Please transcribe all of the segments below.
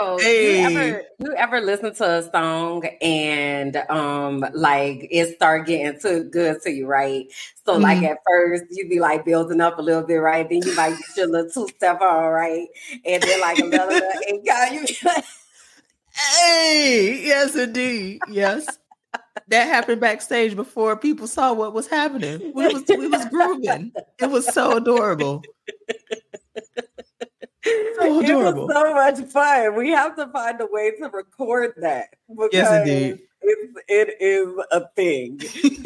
So you ever listen to a song and like it start getting too good to you, right? So like at first you be like building up a little bit, right? Then you might get your little two-step on, right? And then like another and God, you be like, hey, yes, indeed. Yes. That happened backstage before people saw what was happening. We was grooving. It was so adorable. So it was adorable. so much fun. We have to find a way to record that because Yes, indeed. it is a thing.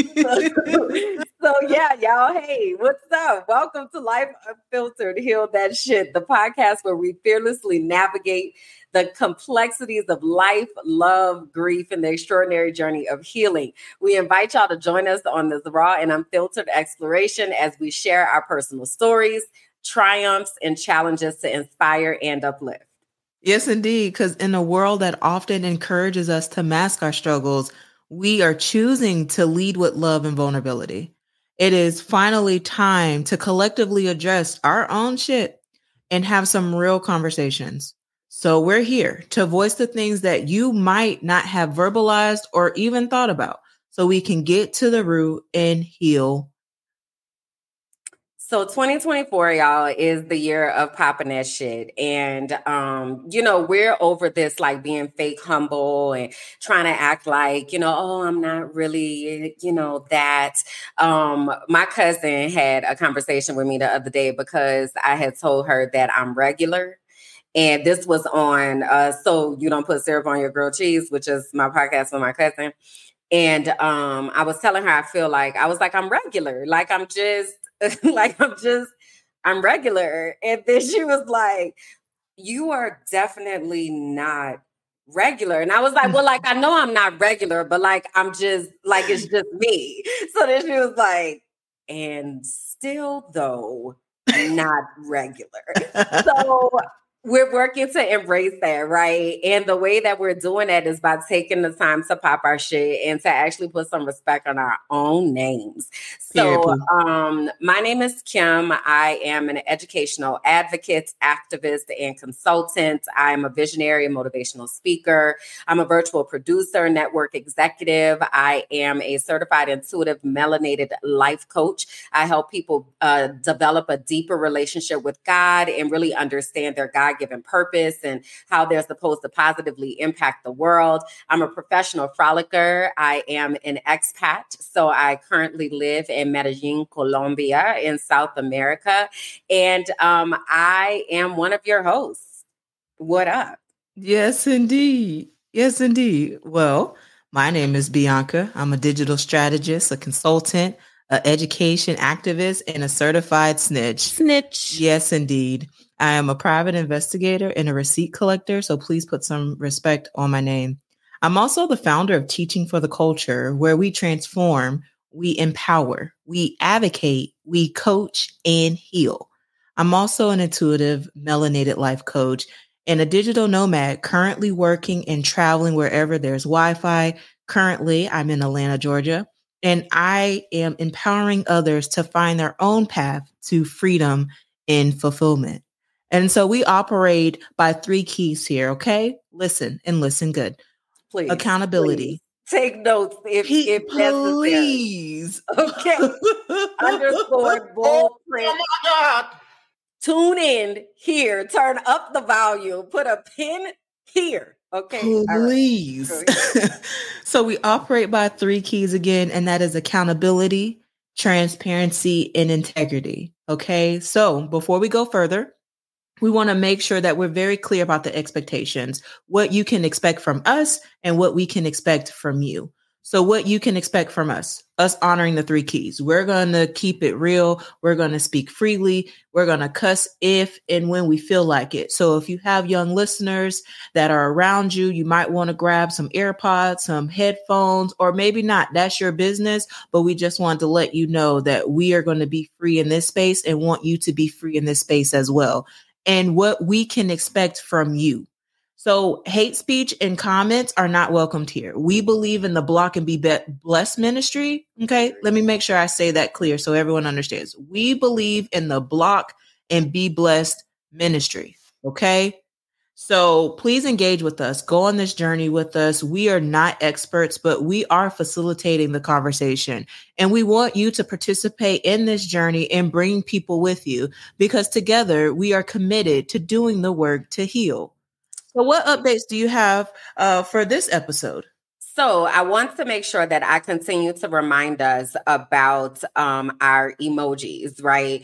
So yeah, y'all. Hey, what's up? Welcome to Life Unfiltered, Heal That Shit, the podcast where we fearlessly navigate the complexities of life, love, grief, and the extraordinary journey of healing. We invite y'all to join us on this raw and unfiltered exploration as we share our personal stories, triumphs, and challenges to inspire and uplift. Yes, indeed. Because in a world that often encourages us to mask our struggles, we are choosing to lead with love and vulnerability. It is finally time to collectively address our own shit and have some real conversations. So we're here to voice the things that you might not have verbalized or even thought about so we can get to the root and heal. So 2024, y'all, is the year of popping that shit. And, we're over this like being fake humble and trying to act like, oh, I'm not really, that. My cousin had a conversation with me the other day because I had told her that I'm regular. And this was on So You Don't Put Syrup on Your Grilled Cheese, which is my podcast with my cousin. And I was telling her, I was like, I'm regular. Like, I'm just, I'm regular. And then she was like, you are definitely not regular. And I was like, well, like, I know I'm not regular, but like, I'm just, like, it's just me. So then she was like, and still, though, not regular. So we're working to embrace that, right? And the way that we're doing that is by taking the time to pop our shit and to actually put some respect on our own names. So my name is Kim. I am an educational advocate, activist, and consultant. I am a visionary and motivational speaker. I'm a virtual producer, network executive. I am a certified intuitive melanated life coach. I help people develop a deeper relationship with God and really understand their God-given purpose and how they're supposed to positively impact the world. I'm a professional frolicker. I am an expat. So I currently live in Medellin, Colombia, in South America. And I am one of your hosts. What up? Yes, indeed. Yes, indeed. Well, my name is Bianca. I'm a digital strategist, a consultant, an education activist, and a certified snitch. Snitch. Yes, indeed. I am a private investigator and a receipt collector, so please put some respect on my name. I'm also the founder of Teaching for the Culture, where we transform, we empower, we advocate, we coach, and heal. I'm also an intuitive, melanated life coach and a digital nomad currently working and traveling wherever there's Wi-Fi. Currently, I'm in Atlanta, Georgia, and I am empowering others to find their own path to freedom and fulfillment. And so we operate by 3 keys here, okay? Listen and listen good. Please. Accountability. Please. Take notes if please. Necessary. Okay. Underscore bullprint. Oh my God. Tune in here. Turn up the volume. Put a pin here. Okay. Please. Right. So we operate by 3 keys again, and that is accountability, transparency, and integrity. Okay. So before we go further, we want to make sure that we're very clear about the expectations, what you can expect from us and what we can expect from you. So what you can expect from us honoring the 3 keys. We're going to keep it real. We're going to speak freely. We're going to cuss if and when we feel like it. So if you have young listeners that are around you, you might want to grab some AirPods, some headphones, or maybe not. That's your business. But we just want to let you know that we are going to be free in this space and want you to be free in this space as well. And what we can expect from you. So hate speech and comments are not welcomed here. We believe in the Block and Be Blessed ministry. Okay. Let me make sure I say that clear so everyone understands. We believe in the Block and Be Blessed ministry. Okay. So please engage with us. Go on this journey with us. We are not experts, but we are facilitating the conversation. And we want you to participate in this journey and bring people with you, because together we are committed to doing the work to heal. So what updates do you have for this episode? So I want to make sure that I continue to remind us about our emojis, right?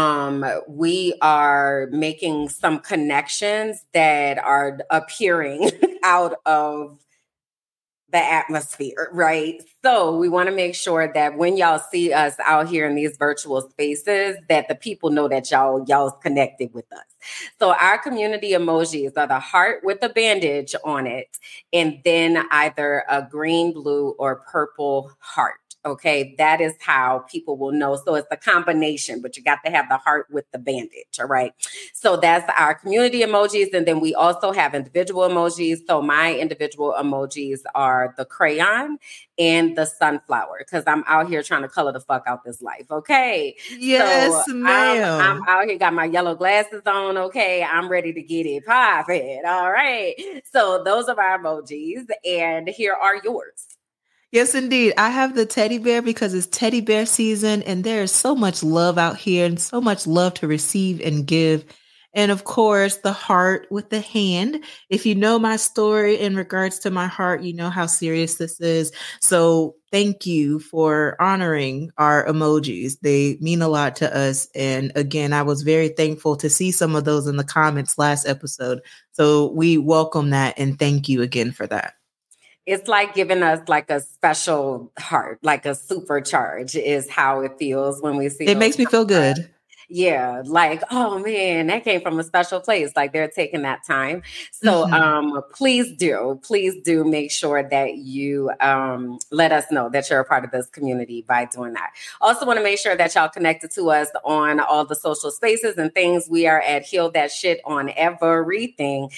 We are making some connections that are appearing out of the atmosphere, right? So we want to make sure that when y'all see us out here in these virtual spaces, that the people know that y'all's connected with us. So our community emojis are the heart with a bandage on it, and then either a green, blue, or purple heart. Okay, that is how people will know. So it's a combination, but you got to have the heart with the bandage. All right. So that's our community emojis. And then we also have individual emojis. So my individual emojis are the crayon and the sunflower, because I'm out here trying to color the fuck out this life. Okay. Yes, so ma'am. I'm out here, got my yellow glasses on. Okay. I'm ready to get it popping. All right. So those are our emojis. And here are yours. Yes, indeed. I have the teddy bear because it's teddy bear season, and there is so much love out here and so much love to receive and give. And of course, the heart with the hand. If you know my story in regards to my heart, you know how serious this is. So thank you for honoring our emojis. They mean a lot to us. And again, I was very thankful to see some of those in the comments last episode. So we welcome that and thank you again for that. It's like giving us like a special heart, like a supercharge is how it feels when we see it. Makes me feel good. Yeah, like, oh man, that came from a special place. Like they're taking that time. So please do make sure that you let us know that you're a part of this community by doing that. Also want to make sure that y'all connected to us on all the social spaces and things. We are at Heal That Shit on everything.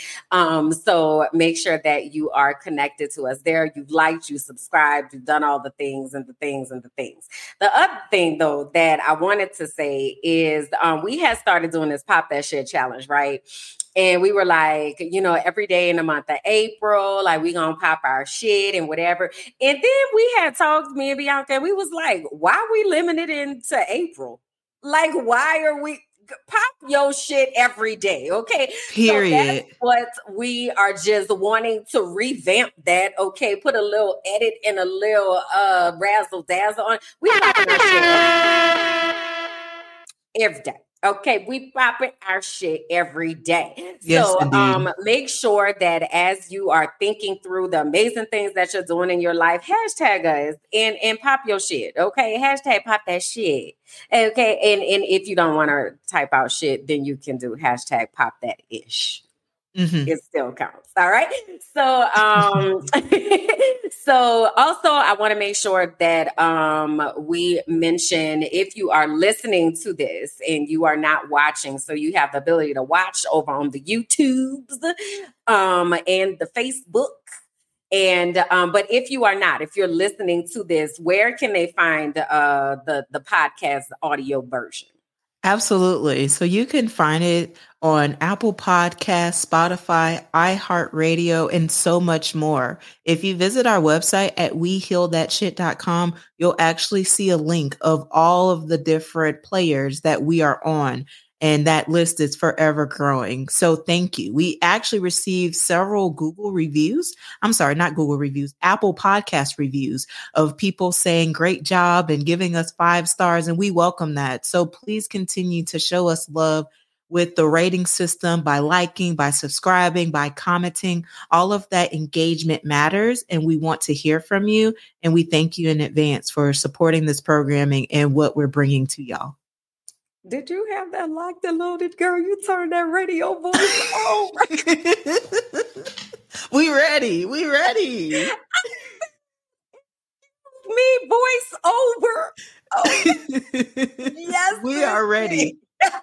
So make sure that you are connected to us there. You've liked, you subscribed, you've done all the things and the things and the things. The other thing though that I wanted to say is we had started doing this Pop That Shit challenge, right? And we were like, every day in the month of April, like we gonna pop our shit and whatever. And then we had talked, me and Bianca, and we was like, why are we limited into April? Like, why are we pop your shit every day? Okay. Period. So that's what we are just wanting to revamp that. Okay. Put a little edit and a little razzle dazzle on. We popping our shit every day. Okay, we popping our shit every day. Yes, so indeed. Make sure that as you are thinking through the amazing things that you're doing in your life, hashtag us and pop your shit. Okay, hashtag pop that shit. Okay, and if you don't want to type out shit, then you can do hashtag pop that ish. It still counts. All right. So, so also I want to make sure that we mention, if you are listening to this and you are not watching, so you have the ability to watch over on the YouTubes and the Facebook. And but if you are not, if you're listening to this, where can they find the podcast audio version? Absolutely. So you can find it on Apple Podcasts, Spotify, iHeartRadio, and so much more. If you visit our website at wehealthatshit.com, you'll actually see a link of all of the different players that we are on. And that list is forever growing. So thank you. We actually received several Google reviews. I'm sorry, not Google reviews, Apple Podcast reviews of people saying great job and giving us 5 stars. And we welcome that. So please continue to show us love with the rating system, by liking, by subscribing, by commenting. All of that engagement matters. And we want to hear from you. And we thank you in advance for supporting this programming and what we're bringing to y'all. Did you have that locked and loaded, girl? You turned that radio voice on. We ready. Me voice over. Oh, yes, we are ready.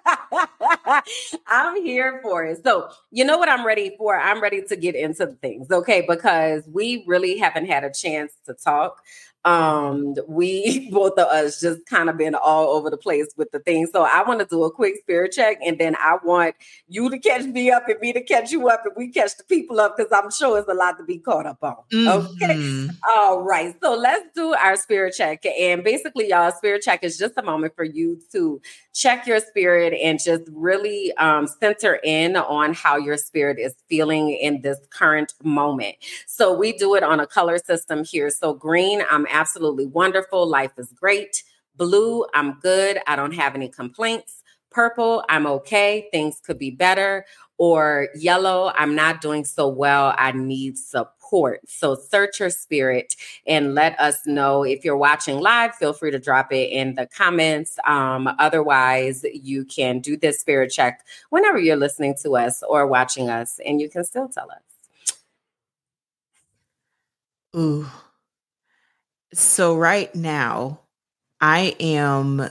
I'm here for it. So, you know what I'm ready for? I'm ready to get into the things, okay? Because we really haven't had a chance to talk We both of us just kind of been all over the place with the things. So I want to do a quick spirit check, and then I want you to catch me up and me to catch you up, and we catch the people up, because I'm sure it's a lot to be caught up on. Okay. All right. So let's do our spirit check. And basically, y'all, spirit check is just a moment for you to check your spirit and just really center in on how your spirit is feeling in this current moment. So we do it on a color system here. So green, I'm absolutely wonderful. Life is great. Blue, I'm good. I don't have any complaints. Purple, I'm okay. Things could be better. Or yellow, I'm not doing so well. I need support. So search your spirit and let us know. If you're watching live, feel free to drop it in the comments. Otherwise, you can do this spirit check whenever you're listening to us or watching us, and you can still tell us. Ooh. So right now, I'm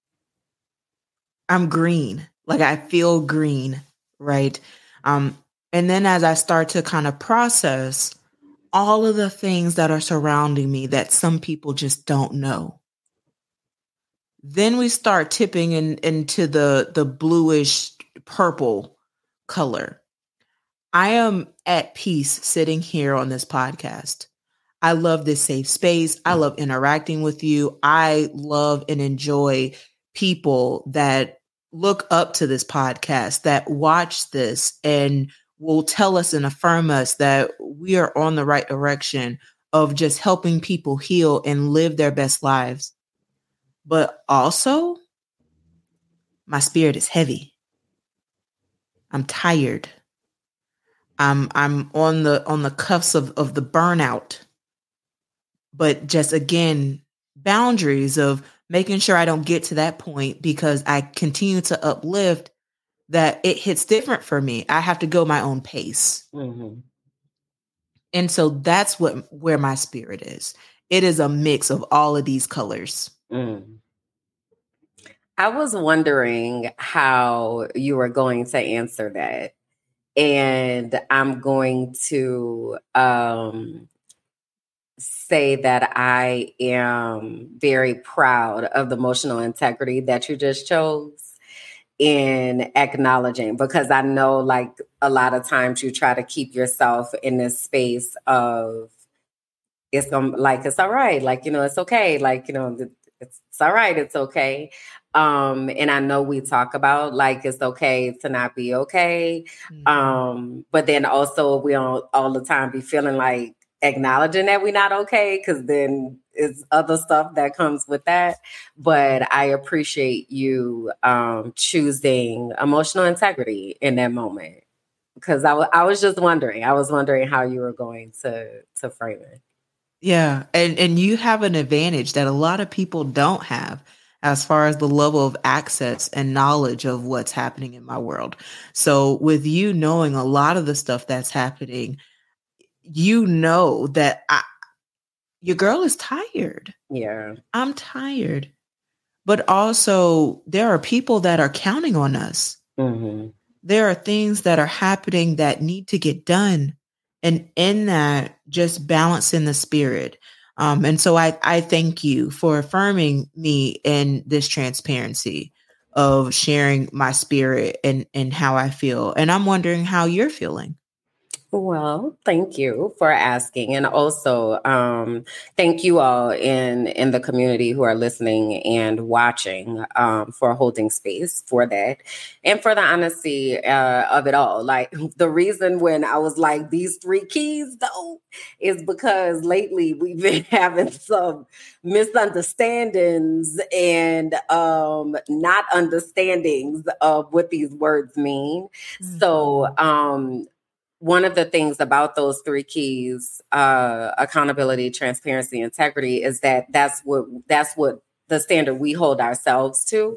green. Like, I feel green, right? And then as I start to kind of process all of the things that are surrounding me that some people just don't know, then we start tipping into the bluish purple color. I am at peace sitting here on this podcast. I love this safe space. I love interacting with you. I love and enjoy people that look up to this podcast, that watch this and will tell us and affirm us that we are on the right direction of just helping people heal and live their best lives. But also, my spirit is heavy. I'm tired. I'm on the cuffs of the burnout. But just, again, boundaries of making sure I don't get to that point, because I continue to uplift, that it hits different for me. I have to go my own pace. Mm-hmm. And so that's where my spirit is. It is a mix of all of these colors. Mm. I was wondering how you were going to answer that. And I'm going to say that I am very proud of the emotional integrity that you just chose in acknowledging, because I know, like, a lot of times you try to keep yourself in this space of it's all right, like, it's okay, like, it's all right, it's okay. And I know we talk about, like, it's okay to not be okay. But then also we don't all the time be feeling like acknowledging that we're not okay, because then it's other stuff that comes with that. But I appreciate you choosing emotional integrity in that moment, because I was just wondering. I was wondering how you were going to frame it. Yeah. And you have an advantage that a lot of people don't have, as far as the level of access and knowledge of what's happening in my world. So with you knowing a lot of the stuff that's happening, you know that your girl is tired. Yeah. I'm tired. But also, there are people that are counting on us. Mm-hmm. There are things that are happening that need to get done. And in that, just balancing the spirit. And so I thank you for affirming me in this transparency of sharing my spirit and how I feel. And I'm wondering how you're feeling. Well, thank you for asking. And also, thank you all in the community who are listening and watching, for holding space for that and for the honesty of it all. Like, the reason when I was like, these 3 keys, though, is because lately we've been having some misunderstandings and not understandings of what these words mean. Mm-hmm. So, one of the things about those 3 keys, accountability, transparency, integrity, is that that's what the standard we hold ourselves to.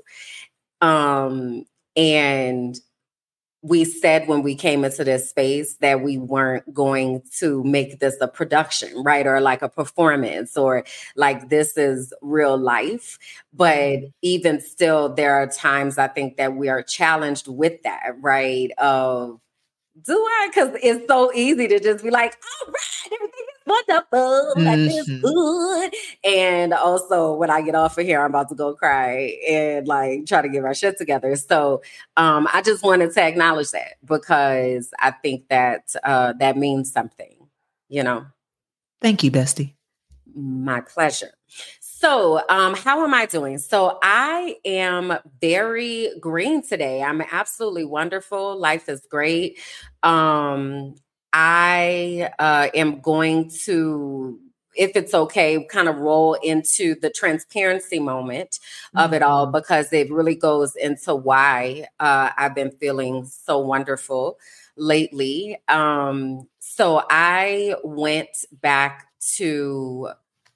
And we said when we came into this space that we weren't going to make this a production, right? Or like a performance, or like this is real life. But even still, there are times I think that we are challenged with that, right? Do I? Because it's so easy to just be like, all right, everything is wonderful. Life is good. And also when I get off of here, I'm about to go cry and like try to get my shit together. So I just wanted to acknowledge that because I think that that means something, you know. Thank you, bestie. My pleasure. So, how am I doing? So, I am very green today. I'm absolutely wonderful. Life is great. I am going to, if it's okay, kind of roll into the transparency moment of it all because it really goes into why I've been feeling so wonderful lately. So, I went back to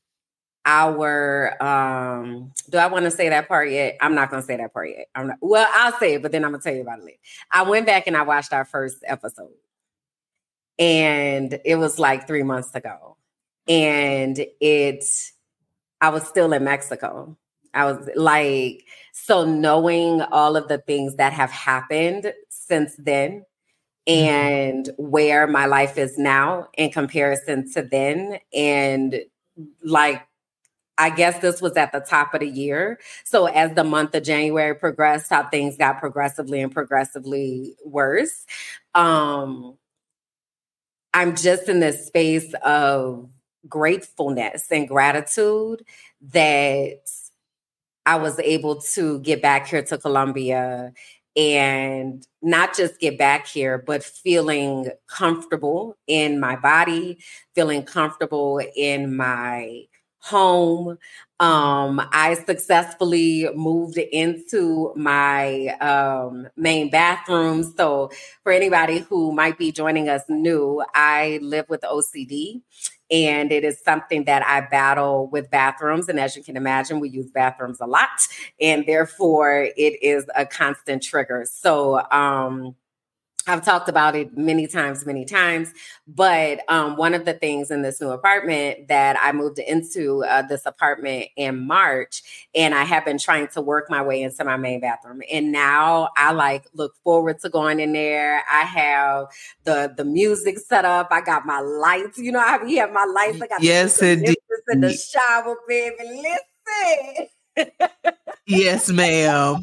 our do I want to say that part yet? I'm not gonna say that part yet. Well, I'll say it, but then I'm gonna tell you about it later. I went back and I watched our first episode. And it was like 3 months ago. And I was still in Mexico. I was like, so knowing all of the things that have happened since then and where my life is now in comparison to then, and like I guess this was at the top of the year. So as the month of January progressed, how things got progressively worse. I'm just in this space of gratefulness and gratitude that I was able to get back here to Colombia and not just get back here, but feeling comfortable in my body, feeling comfortable in my home. I successfully moved into my main bathroom. So for anybody who might be joining us new, I live with OCD. And it is something that I battle with bathrooms. And as you can imagine, we use bathrooms a lot. And therefore, it is a constant trigger. So I've talked about it many times. But one of the things in this new apartment that I moved into this apartment in March, and I have been trying to work my way into my main bathroom. And now I like look forward to going in there. I have the music set up. I got my lights. You know how we have my lights. I got the in the shower, baby. Listen. Yes, ma'am.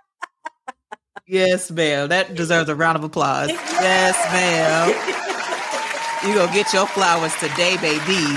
Yes, ma'am. That deserves a round of applause. Yes, ma'am. You gonna get your flowers today, baby.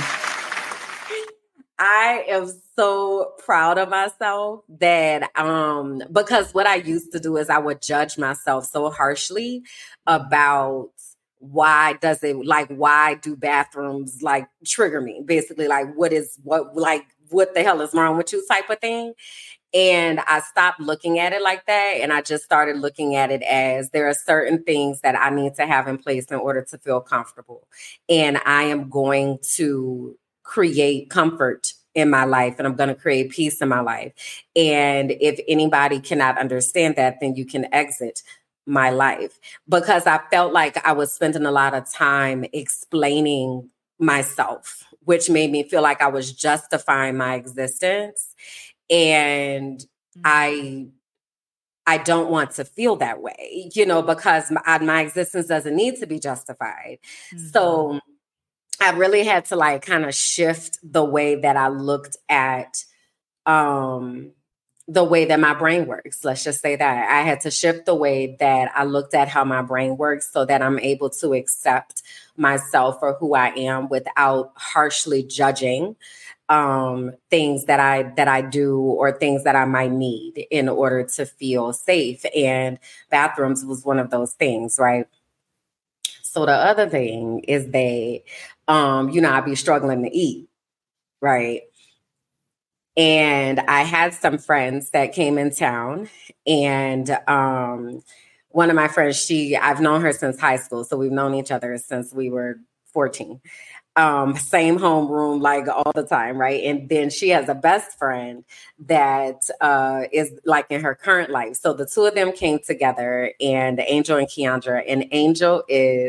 I am so proud of myself that because what I used to do is I would judge myself so harshly about why do bathrooms like trigger me? Basically, like what the hell is wrong with you type of thing. And I stopped looking at it like that. And I just started looking at it as there are certain things that I need to have in place in order to feel comfortable. And I am going to create comfort in my life and I'm going to create peace in my life. And if anybody cannot understand that, then you can exit my life, because I felt like I was spending a lot of time explaining myself, which made me feel like I was justifying my existence. And I don't want to feel that way, because my existence doesn't need to be justified. Mm-hmm. So I really had to like kind of shift the way that I looked at the way that my brain works. Let's just say that I had to shift the way that I looked at how my brain works so that I'm able to accept myself for who I am without harshly judging things that I do or things that I might need in order to feel safe. And bathrooms was one of those things, right? So the other thing is that, I'd be struggling to eat, right? And I had some friends that came in town, and one of my friends, I've known her since high school. So we've known each other since we were 14. Same homeroom, like all the time, right? And then she has a best friend that is like in her current life. So the two of them came together, and Angel and Keandra. And Angel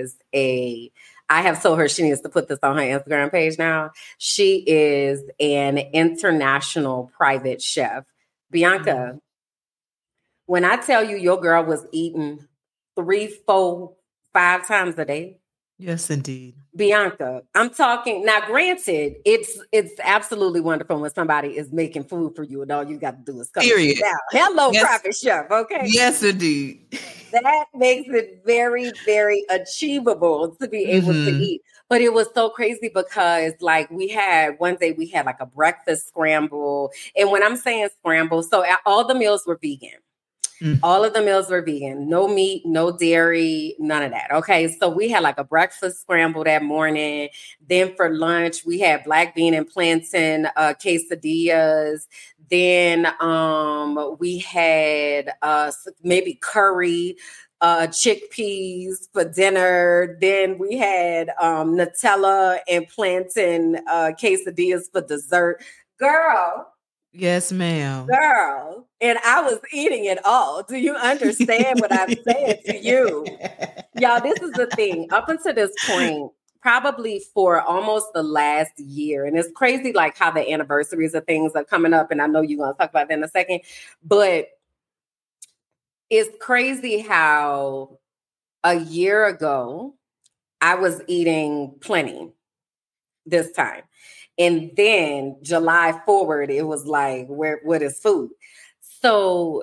I have told her she needs to put this on her Instagram page now. She is an international private chef. Bianca, when I tell you your girl was eating 3, 4, 5 times a day, Yes, indeed. Bianca, I'm talking now. Granted, it's absolutely wonderful when somebody is making food for you, and all you got to do is come and sit Period. down. Hello, Yes. private chef. Okay, Yes, indeed. that makes it very, very achievable to be able to eat. But it was so crazy because, like, we had one day we had like a breakfast scramble, and when I'm saying scramble, so all the meals were vegan. All of the meals were vegan, no meat, no dairy, none of that. Okay. So we had like a breakfast scramble that morning. Then for lunch, we had black bean and plantain quesadillas. Then we had maybe curry, chickpeas for dinner. Then we had Nutella and plantain quesadillas for dessert. Girl. Yes, ma'am. Girl, and I was eating it all. Do you understand what I'm saying to you? Y'all, this is the thing. Up until this point, probably for almost the last year, and it's crazy like how the anniversaries of things are coming up, and I know you're going to talk about that in a second, but it's crazy how a year ago, I was eating plenty this time. And then July forward, it was like, what is food? So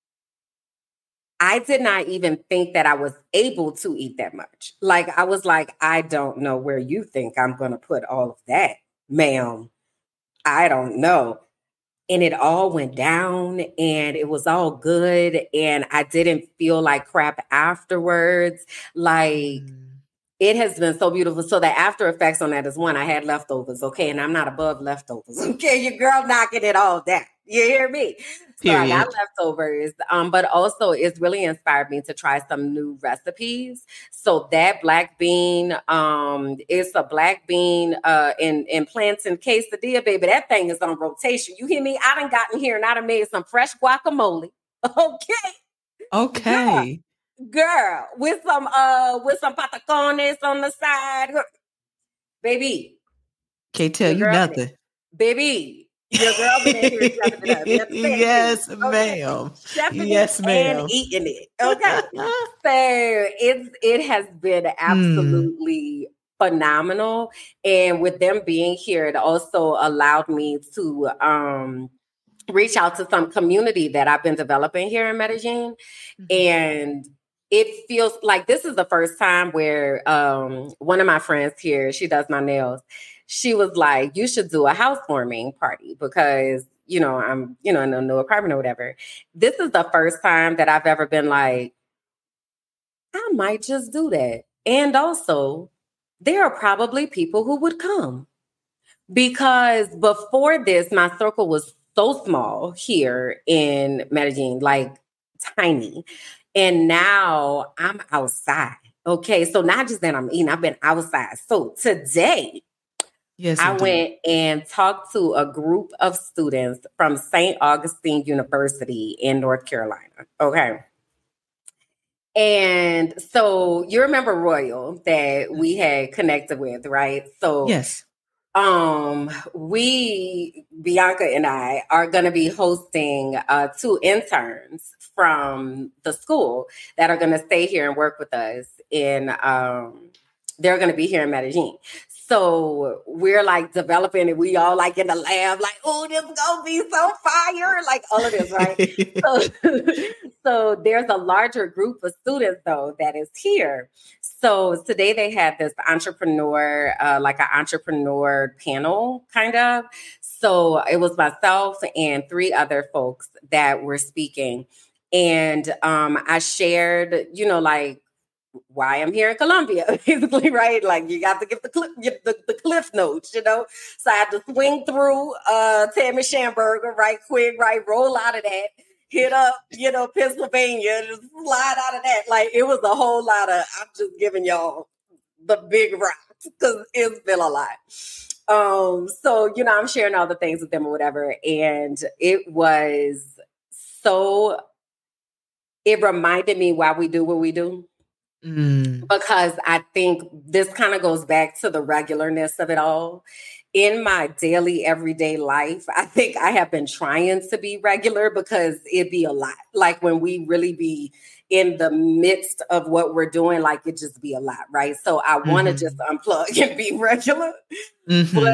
I did not even think that I was able to eat that much. Like, I was like, I don't know where you think I'm going to put all of that, ma'am. I don't know. And it all went down and it was all good. And I didn't feel like crap afterwards. Like, it has been so beautiful. So the after effects on that is one, I had leftovers, okay? And I'm not above leftovers, okay? Your girl knocking it all down. You hear me? So I got leftovers, but also it's really inspired me to try some new recipes. So that black bean, it's a black bean in plantain quesadilla, baby. That thing is on rotation. You hear me? I done gotten here and I done made some fresh guacamole, okay? Okay. Girl, with some patacones on the side. Baby. Can't tell you nothing. Baby, your girl been in here stepping it up. Yes, ma'am. Stepping yes, it ma'am. and eating it. Okay. So it has been absolutely phenomenal. And with them being here, it also allowed me to reach out to some community that I've been developing here in Medellin. And it feels like this is the first time where one of my friends here, she does my nails. She was like, you should do a housewarming party because, I'm, in a new apartment or whatever. This is the first time that I've ever been like, I might just do that. And also, there are probably people who would come. Because before this, my circle was so small here in Medellin, like tiny. And now I'm outside. Okay. So not just that I'm eating, I've been outside. So today, I went and talked to a group of students from St. Augustine University in North Carolina. Okay. And so you remember Royal that we had connected with, right? So yes. Bianca and I are going to be hosting 2 interns from the school that are going to stay here and work with us they're going to be here in Medellin. So we're like developing and we all like in the lab, like, oh, this is going to be so fire. Like all of this, right? So there's a larger group of students though that is here. So today they had this entrepreneur, like an entrepreneur panel kind of. So it was myself and 3 other folks that were speaking. And I shared, like, why I'm here in Colombia, basically, right? Like you got to give the cliff notes, So I had to swing through Tammy Schamberger right quick, right? Roll out of that, hit up, Pennsylvania, just slide out of that. Like it was a whole lot of, I'm just giving y'all the big rocks because it's been a lot. So, I'm sharing all the things with them or whatever. And it reminded me why we do what we do. Because I think this kind of goes back to the regularness of it all. in my daily, everyday life, I think I have been trying to be regular because it'd be a lot. Like when we really be in the midst of what we're doing, like it just be a lot, right? So I want to just unplug and be regular. But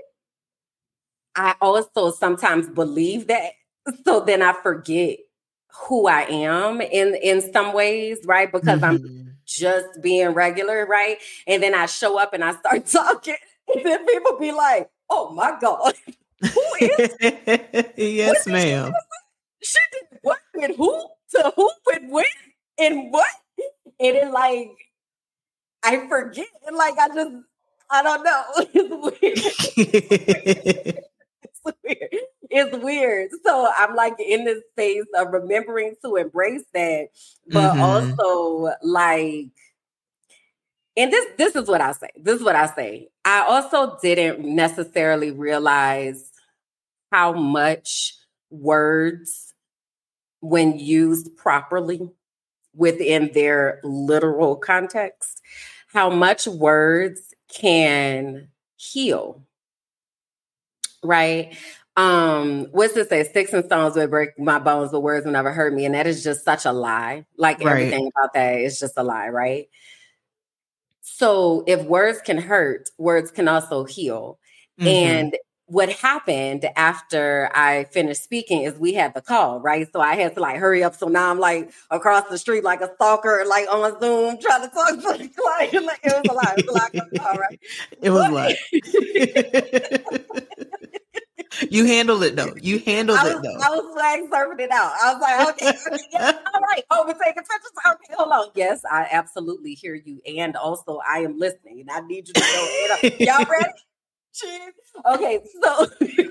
I also sometimes believe that. So then I forget who I am in some ways, right? Because I'm just being regular, right? And then I show up and I start talking. And then people be like, oh my God, who is yes, ma'am. She did what with who? To who with when? And what? And it like I forget. Like I don't know. It's weird. It's weird. So I'm like in this phase of remembering to embrace that, but also like, and this is what I say. This is what I say. I also didn't necessarily realize how much words, when used properly within their literal context, how much words can heal. Right. What's it say? Sticks and stones would break my bones, but words will never hurt me. And that is just such a lie. Like everything about that is just a lie, right? So if words can hurt, words can also heal. And what happened after I finished speaking is we had the call, right? So I had to like hurry up. So now I'm like across the street like a stalker, like on Zoom, trying to talk to the client. Like, it was a lot. It was a lot going on, right? It was a lot. You handled it though. You handled it though. I was flag surfing it out. I was like, okay, yeah, all right. Oh, we're taking pictures. Okay, hold on. Yes, I absolutely hear you. And also I am listening. And I need you to go. Y'all ready? Cheers. Okay, so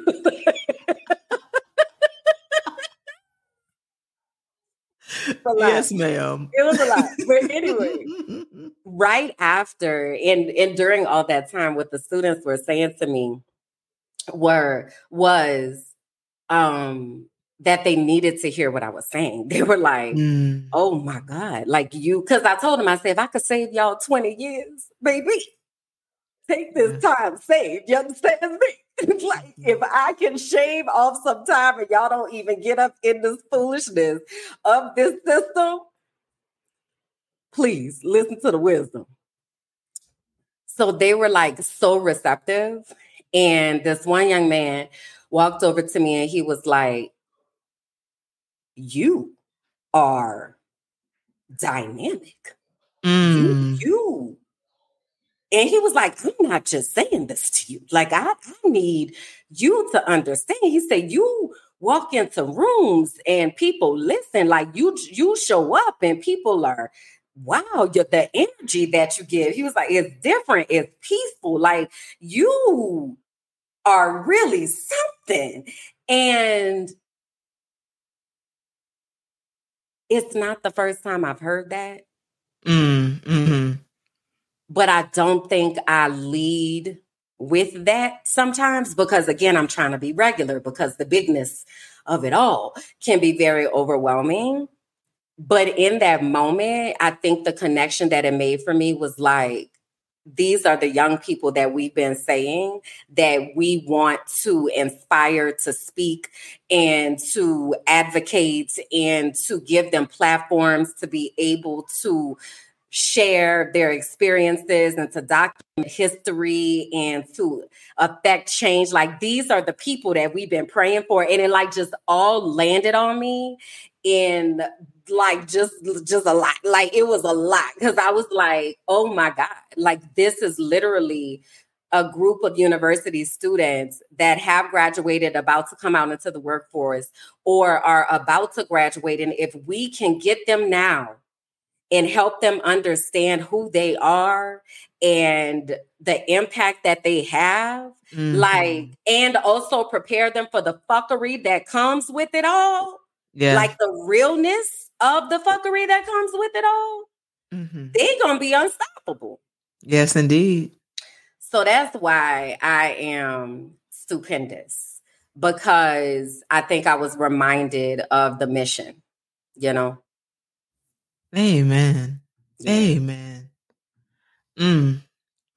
yes, ma'am. It was a lot. But anyway, right after and during all that time, what the students were saying to me was that they needed to hear what I was saying. They were like, oh my God, like because I told them, I said, if I could save y'all 20 years, baby, take this time, save. You understand me? Like, if I can shave off some time and y'all don't even get up in this foolishness of this system, please listen to the wisdom. So they were like so receptive. And this one young man walked over to me and he was like, you are dynamic. You. And he was like, I'm not just saying this to you. Like, I need you to understand. He said, you walk into rooms and people listen. Like, you show up and people are, wow, the energy that you give. He was like, it's different. It's peaceful. Like, you are really something. And it's not the first time I've heard that. But I don't think I lead with that sometimes because, again, I'm trying to be regular because the bigness of it all can be very overwhelming. But in that moment, I think the connection that it made for me was like, these are the young people that we've been saying that we want to inspire to speak and to advocate and to give them platforms to be able to share their experiences and to document history and to affect change. Like, these are the people that we've been praying for. And it like just all landed on me in like just a lot. Like, it was a lot because I was like, oh my God, like this is literally a group of university students that have graduated, about to come out into the workforce or are about to graduate. And if we can get them now and help them understand who they are and the impact that they have, like, and also prepare them for the fuckery that comes with it all. Yeah. Like the realness of the fuckery that comes with it all. They're going to be unstoppable. Yes, indeed. So that's why I am stupendous, because I think I was reminded of the mission, you know? Amen. Yeah. Amen.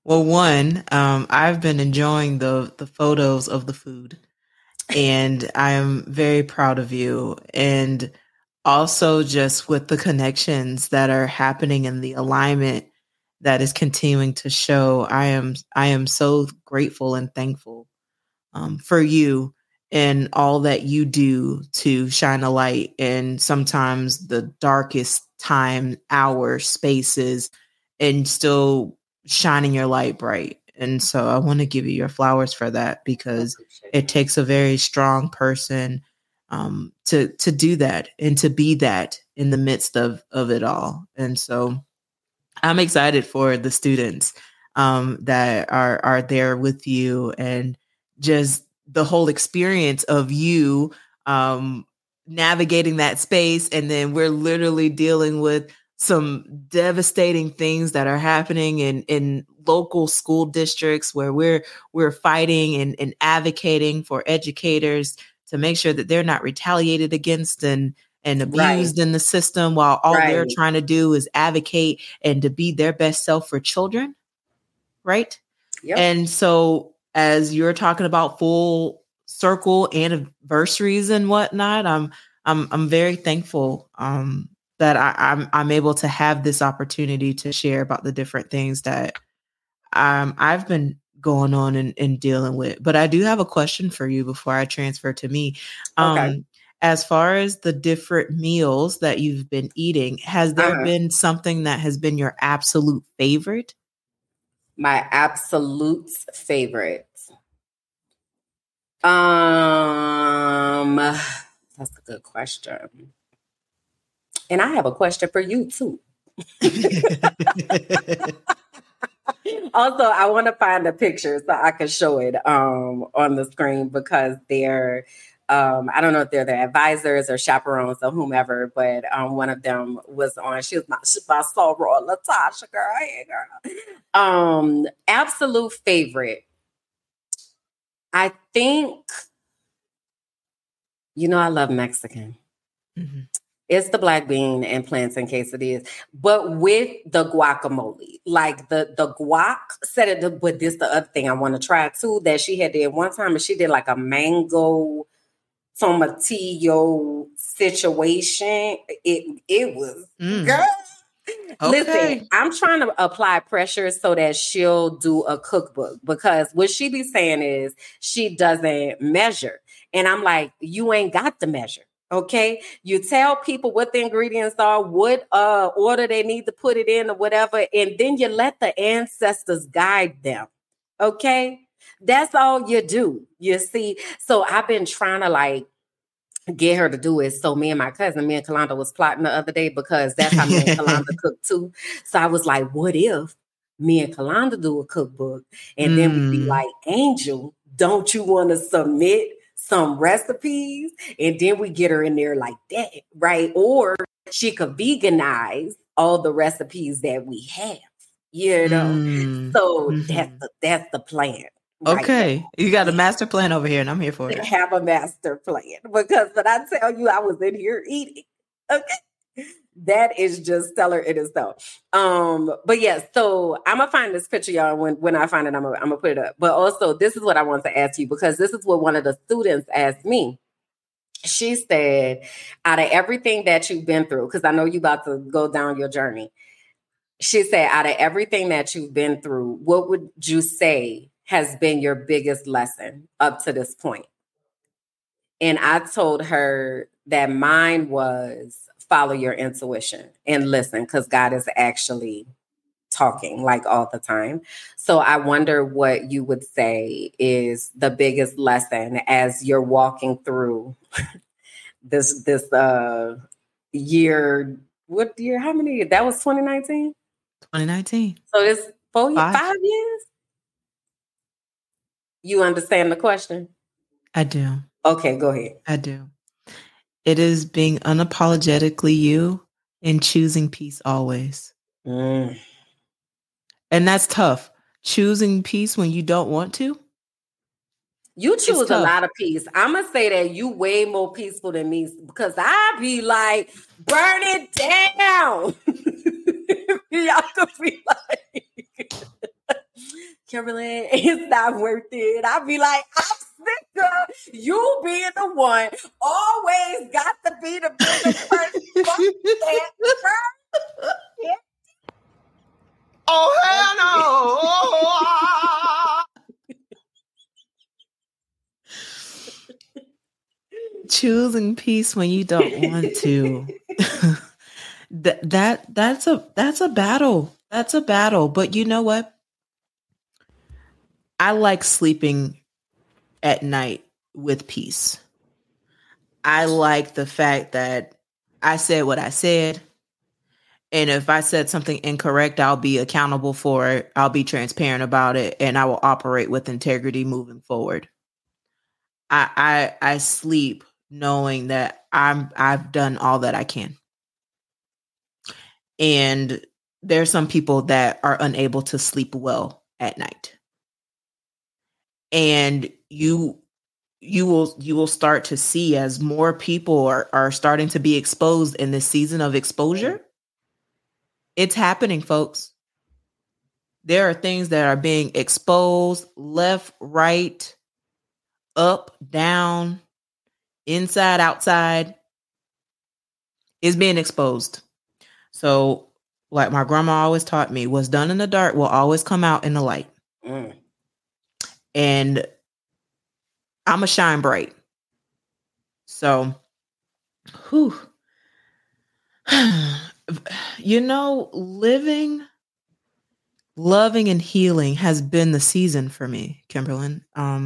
Well, one, I've been enjoying the photos of the food, and I am very proud of you. And also just with the connections that are happening and the alignment that is continuing to show, I am so grateful and thankful for you and all that you do to shine a light in sometimes the darkest time, hours, spaces, and still shining your light bright. And so I want to give you your flowers for that, because it takes a very strong person to do that and to be that in the midst of it all. And so I'm excited for the students that are there with you, and just the whole experience of you navigating that space. And then we're literally dealing with some devastating things that are happening in local school districts, where we're fighting and advocating for educators to make sure that they're not retaliated against and abused in the system, while all they're trying to do is advocate and to be their best self for children. Right. Yep. And so as you're talking about full circle anniversaries and whatnot, I'm very thankful that I'm able to have this opportunity to share about the different things that I've been going on and dealing with. But I do have a question for you before I transfer to me. Okay. As far as the different meals that you've been eating, has there been something that has been your absolute favorite? My absolute favorite. That's a good question. And I have a question for you too. Also, I want to find a picture so I can show it on the screen, because they're I don't know if they're the advisors or chaperones or whomever, but one of them was on. She was my soror, Latasha, girl. Hey, girl. Absolute favorite. I think, I love Mexican. Mm-hmm. It's the black bean and plantain quesadillas, but with the guacamole, like the guac set it. But this the other thing I want to try too, that she had did one time, and she did like a mango tomatillo situation. It was girl. Okay. Listen, I'm trying to apply pressure so that she'll do a cookbook, because what she be saying is she doesn't measure, and I'm like, you ain't got to measure. Okay, you tell people what the ingredients are, what order they need to put it in or whatever, and then you let the ancestors guide them. Okay, that's all you do. You see, so I've been trying to get her to do it. So me and Kalanda was plotting the other day, because that's how me and Kalanda cook too. So I was like, what if me and Kalanda do a cookbook, and then we be like, Angel, don't you want to submit some recipes? And then we get her in there like that, right? Or she could veganize all the recipes that we have, So that's the plan. Okay. Right, you got a master plan over here, and I'm here for it. Have a master plan, because when I tell you I was in here eating, okay, that is just stellar in itself. But yeah, so I'm gonna find this picture, y'all. When I find it, I'm gonna put it up. But also, this is what I want to ask you, because this is what one of the students asked me. She said, out of everything that you've been through, because I know you about to go down your journey. She said, out of everything that you've been through, what would you say has been your biggest lesson up to this point? And I told her that mine was follow your intuition and listen, because God is actually talking all the time. So I wonder what you would say is the biggest lesson as you're walking through this year. What year? How many? That was 2019? 2019. So it's 5 years? You understand the question? I do. Okay, go ahead. I do. It is being unapologetically you and choosing peace always. And that's tough. Choosing peace when you don't want to. You choose a lot of peace. I'm going to say that you way more peaceful than me, because I be like, burn it down. Y'all could be like... Kimberly, it's not worth it. I'd be like, I'm sick of you being the one. Always got to be the biggest person. Fuck that. Yeah. Oh, hell no. Choosing peace when you don't want to. That's a battle. That's a battle. But you know what? I like sleeping at night with peace. I like the fact that I said what I said. And if I said something incorrect, I'll be accountable for it. I'll be transparent about it, and I will operate with integrity moving forward. I sleep knowing that I've done all that I can. And there's some people that are unable to sleep well at night. And you will start to see, as more people are starting to be exposed in this season of exposure. It's happening, folks. There are things that are being exposed left, right, up, down, inside, outside. Is being exposed. So, like my grandma always taught me, what's done in the dark will always come out in the light. And I'm a shine bright. So, you know, living, loving, and healing has been the season for me, Kimberlyn.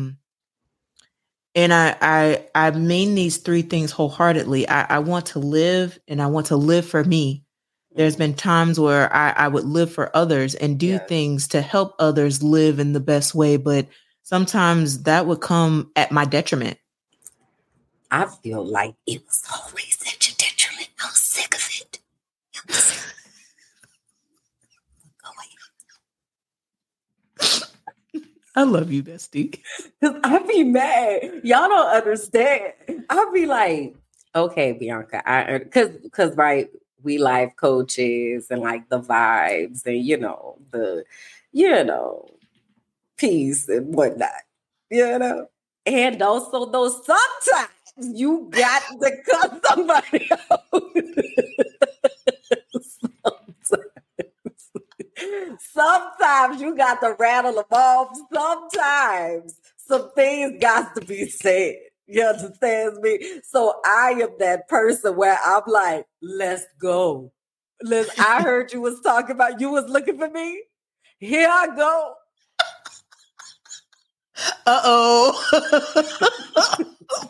And I mean these three things wholeheartedly. I want to live, and I want to live for me. There's been times where I would live for others and do things to help others live in the best way, but sometimes that would come at my detriment. I feel like it was always at your detriment. I'm sick of it. I love you, bestie. Because I be mad. Y'all don't understand. I be like, okay, Bianca, because right, we life coaches and like the vibes and peace and whatnot, and also those sometimes you got to cut somebody out. Sometimes you got to rattle them off. Sometimes some things got to be said. You understand me? So I am that person where I'm like, let's go. I heard you was talking about, you was looking for me. Here I go. Uh-oh.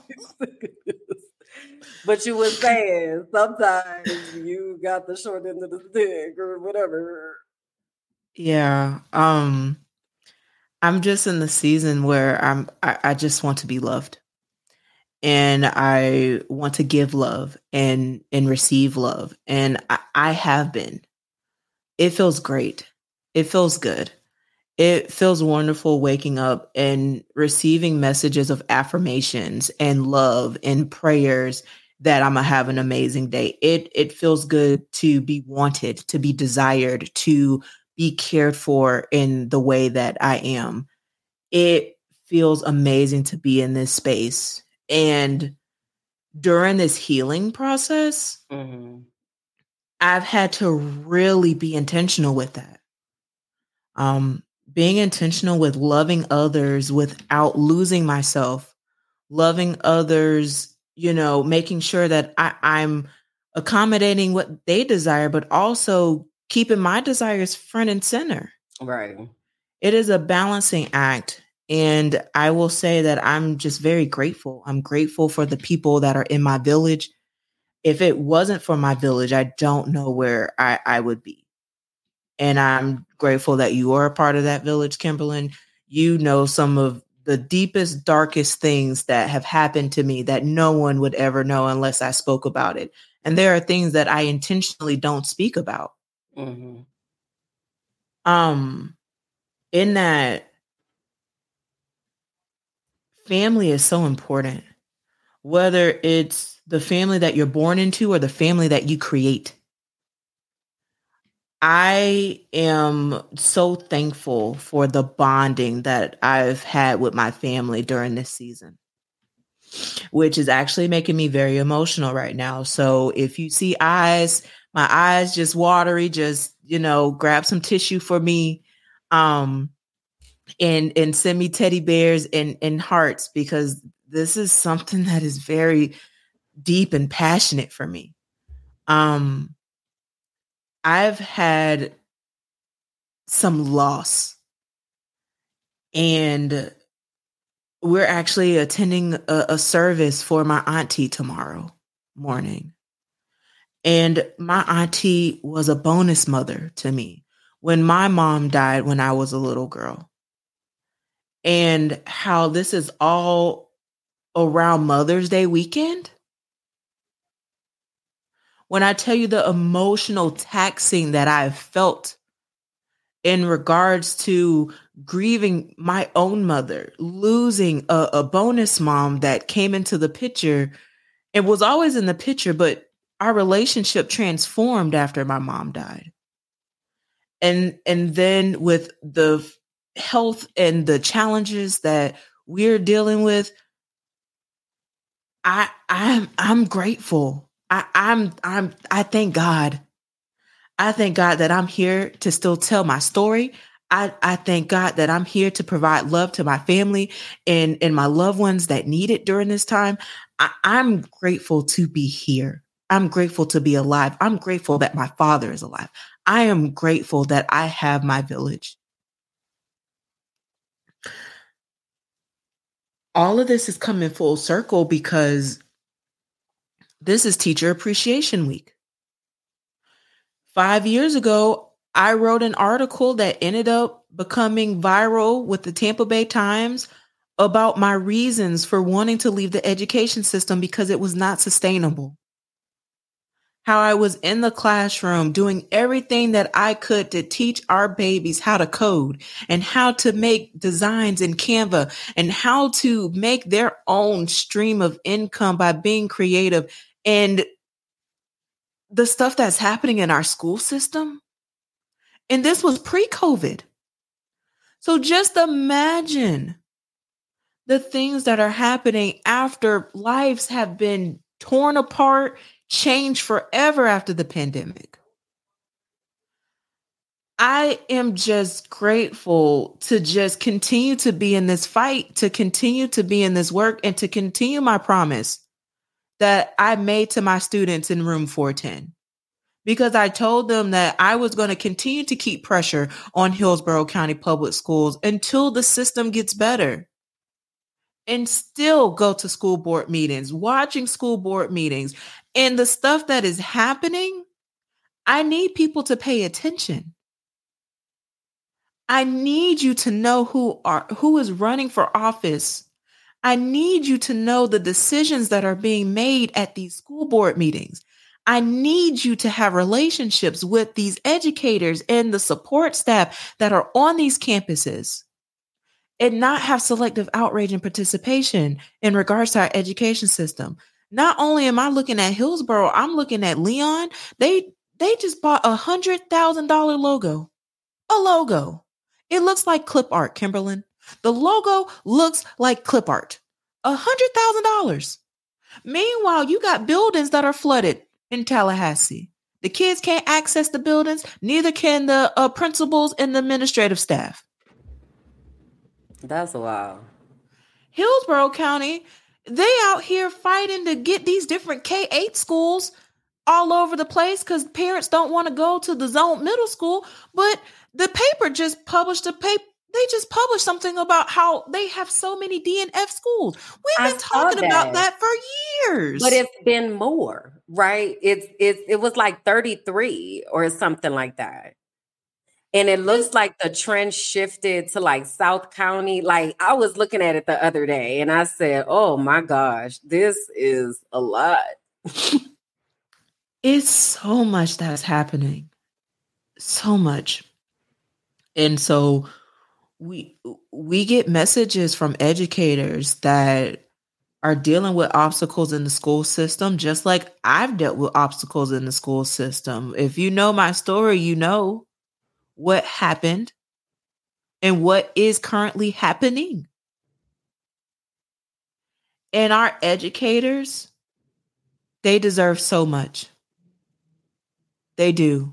But you were saying sometimes you got the short end of the stick or whatever. Yeah. I'm just in the season where I just want to be loved. And I want to give love and receive love. And I have been. It feels great. It feels good. It feels wonderful waking up and receiving messages of affirmations and love and prayers that I'm going to have an amazing day. It feels good to be wanted, to be desired, to be cared for in the way that I am. It feels amazing to be in this space. And during this healing process, I've had to really be intentional with that. Being intentional with loving others without losing myself, loving others, making sure that I'm accommodating what they desire, but also keeping my desires front and center. Right. It is a balancing act. And I will say that I'm just very grateful. I'm grateful for the people that are in my village. If it wasn't for my village, I don't know where I would be. And I'm grateful that you are a part of that village, Kimberlyn. You know some of the deepest, darkest things that have happened to me that no one would ever know unless I spoke about it. And there are things that I intentionally don't speak about. In that, family is so important, whether it's the family that you're born into or the family that you create. I am so thankful for the bonding that I've had with my family during this season, which is actually making me very emotional right now. So if you see my eyes just watery, just, grab some tissue for me. And send me teddy bears and hearts, because this is something that is very deep and passionate for me. I've had some loss, and we're actually attending a service for my auntie tomorrow morning. And my auntie was a bonus mother to me when my mom died when I was a little girl. And how this is all around Mother's Day weekend. When I tell you the emotional taxing that I've felt in regards to grieving my own mother, losing a bonus mom that came into the picture and was always in the picture, but our relationship transformed after my mom died. And then with the health and the challenges that we're dealing with, I'm grateful. I thank God. I thank God that I'm here to still tell my story. I thank God that I'm here to provide love to my family and my loved ones that need it during this time. I'm grateful to be here. I'm grateful to be alive. I'm grateful that my father is alive. I am grateful that I have my village. All of this is coming full circle because this is Teacher Appreciation Week. 5 years ago, I wrote an article that ended up becoming viral with the Tampa Bay Times about my reasons for wanting to leave the education system because it was not sustainable. How I was in the classroom doing everything that I could to teach our babies how to code and how to make designs in Canva and how to make their own stream of income by being creative. And the stuff that's happening in our school system. And this was pre-COVID. So just imagine the things that are happening after lives have been torn apart, changed forever after the pandemic. I am just grateful to just continue to be in this fight, to continue to be in this work, and to continue my promise that I made to my students in room 410. Because I told them that I was going to continue to keep pressure on Hillsborough County Public Schools until the system gets better. And still go to school board meetings, watching school board meetings. And the stuff that is happening, I need people to pay attention. I need you to know who is running for office. I need you to know the decisions that are being made at these school board meetings. I need you to have relationships with these educators and the support staff that are on these campuses and not have selective outrage and participation in regards to our education system. Not only am I looking at Hillsborough, I'm looking at Leon. They just bought $100,000 logo. A logo. It looks like clip art, Kimberlyn. The logo looks like clip art. $100,000. Meanwhile, you got buildings that are flooded in Tallahassee. The kids can't access the buildings, neither can the principals and the administrative staff. That's wild. Hillsborough County, they out here fighting to get these different K-8 schools all over the place because parents don't want to go to the zone middle school. But the paper just published they just published something about how they have so many DNF schools. We've been talking about that for years. But it's been more, right? It was like 33 or something like that. And it looks like the trend shifted to like South County. Like I was looking at it the other day and I said, oh my gosh, this is a lot. It's so much that's happening. So much. And so we get messages from educators that are dealing with obstacles in the school system, just like I've dealt with obstacles in the school system. If you know my story, you know what happened and what is currently happening. And our educators, they deserve so much. They do.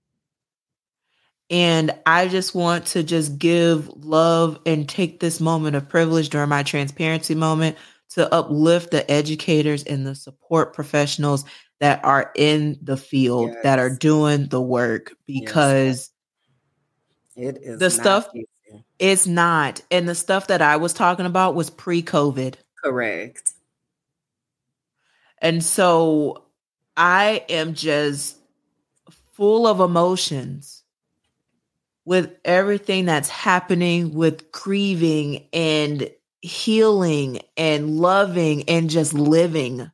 And I just want to just give love and take this moment of privilege during my transparency moment to uplift the educators and the support professionals that are in the field, Yes. that are doing the work, because it is the not stuff easy. it's not. And the stuff that I was talking about was pre-COVID. Correct. And so I am just full of emotions with everything that's happening, with grieving and healing and loving and just living.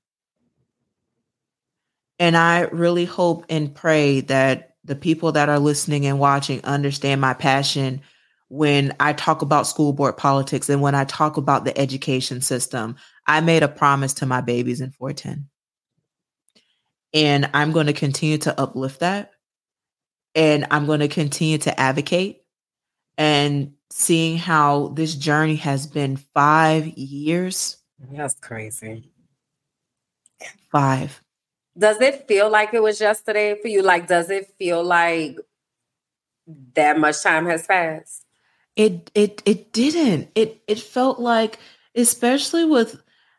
And I really hope and pray that the people that are listening and watching understand my passion when I talk about school board politics and when I talk about the education system. I made a promise to my babies in 410. And I'm going to continue to uplift that. And I'm going to continue to advocate. And seeing how this journey has been 5 years. That's crazy. 5. Does it feel like it was yesterday for you? Like, does it feel like that much time has passed? It didn't. It felt like, especially with,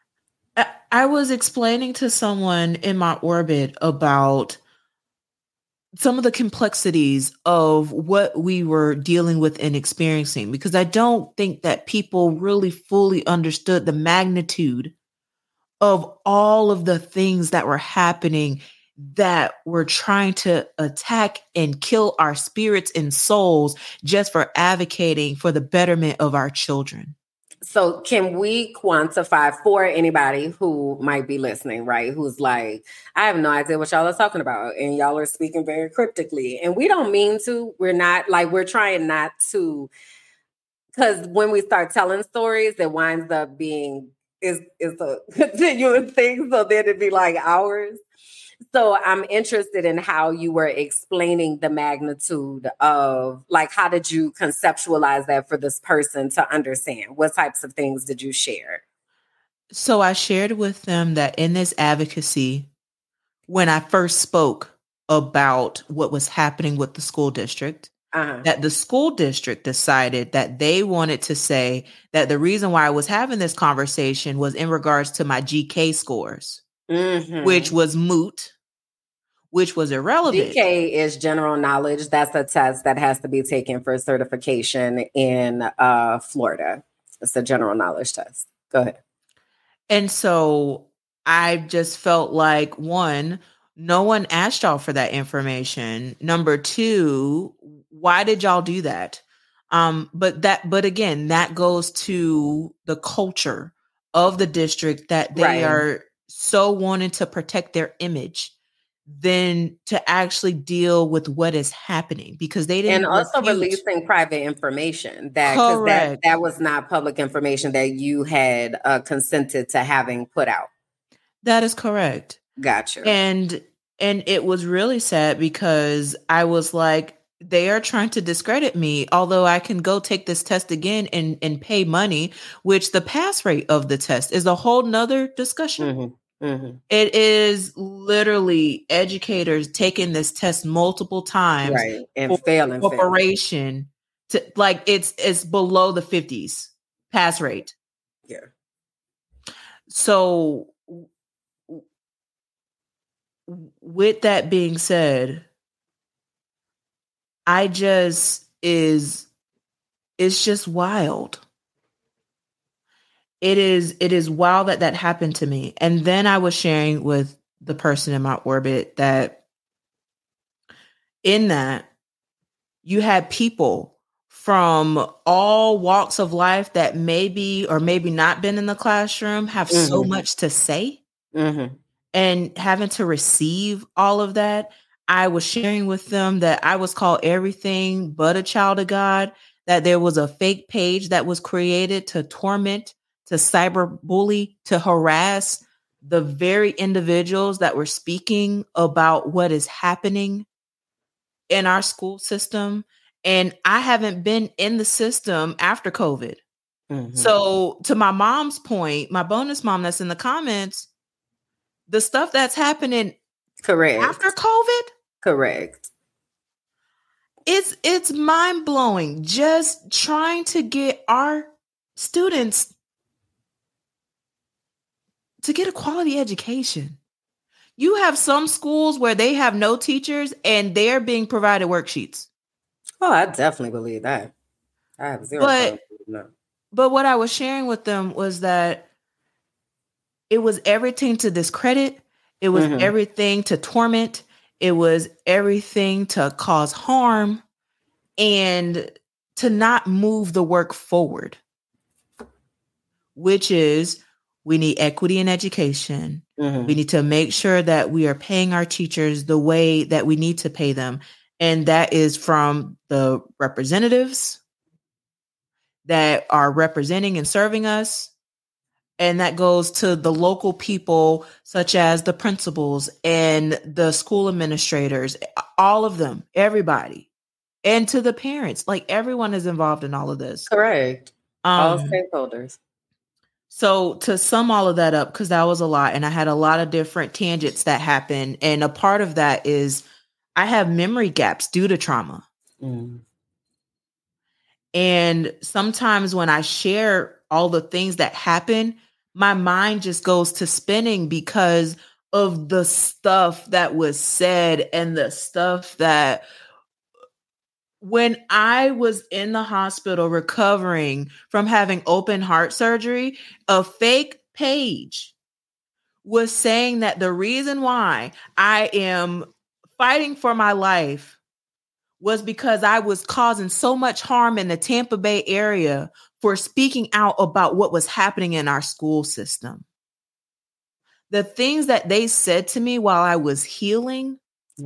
I was explaining to someone in my orbit about some of the complexities of what we were dealing with and experiencing, because I don't think that people really fully understood the magnitude of all of the things that were happening that were trying to attack and kill our spirits and souls just for advocating for the betterment of our children. So can we quantify for anybody who might be listening, right? Who's like, I have no idea what y'all are talking about. And y'all are speaking very cryptically. And we don't mean to. We're not, like, we're trying not to. Because when we start telling stories, it winds up being is a continuous thing. So then it'd be like hours. So I'm interested in how you were explaining the magnitude of, like, how did you conceptualize that for this person to understand? What types of things did you share? So I shared with them that in this advocacy, when I first spoke about what was happening with the school district, that the school district decided that they wanted to say that the reason why I was having this conversation was in regards to my GK scores, which was moot, which was irrelevant. GK is general knowledge. That's a test that has to be taken for certification in Florida. It's a general knowledge test. Go ahead. And so I just felt like, one, no one asked y'all for that information. Number two, why did y'all do that? But again, that goes to the culture of the district, that they are so wanting to protect their image than to actually deal with what is happening, because they didn't. And also releasing private information that was not public information that you had consented to having put out. That is correct. Gotcha. And it was really sad, because I was like, they are trying to discredit me, although I can go take this test again and pay money, which the pass rate of the test is a whole nother discussion. It is literally educators taking this test multiple times and failing. Corporation to, like, it's below the 50s pass rate. Yeah. So with that being said, it's just wild. It is wild that happened to me. And then I was sharing with the person in my orbit that in that you had people from all walks of life that maybe or maybe not been in the classroom have so much to say, and having to receive all of that. I was sharing with them that I was called everything but a child of God, that there was a fake page that was created to torment to cyberbully, to harass the very individuals that were speaking about what is happening in our school system. And I haven't been in the system after COVID. Mm-hmm. So to my mom's point, my bonus mom that's in the comments, the stuff that's happening after COVID. Correct. It's mind-blowing just trying to get our students to get a quality education. You have some schools where they have no teachers and they're being provided worksheets. Oh, I definitely believe that. I have zero problem with that. But what I was sharing with them was that it was everything to discredit. It was everything to torment. It was everything to cause harm and to not move the work forward, which is we need equity in education. We need to make sure that we are paying our teachers the way that we need to pay them. And that is from the representatives that are representing and serving us. And that goes to the local people, such as the principals and the school administrators, all of them, everybody, and to the parents. Like everyone is involved in all of this. Correct. All stakeholders. So to sum all of that up, because that was a lot, and I had a lot of different tangents that happened. And a part of that is I have memory gaps due to trauma. And sometimes when I share all the things that happen, my mind just goes to spinning because of the stuff that was said and the stuff that when I was in the hospital recovering from having open heart surgery, a fake page was saying that the reason why I am fighting for my life was because I was causing so much harm in the Tampa Bay area for speaking out about what was happening in our school system. The things that they said to me while I was healing,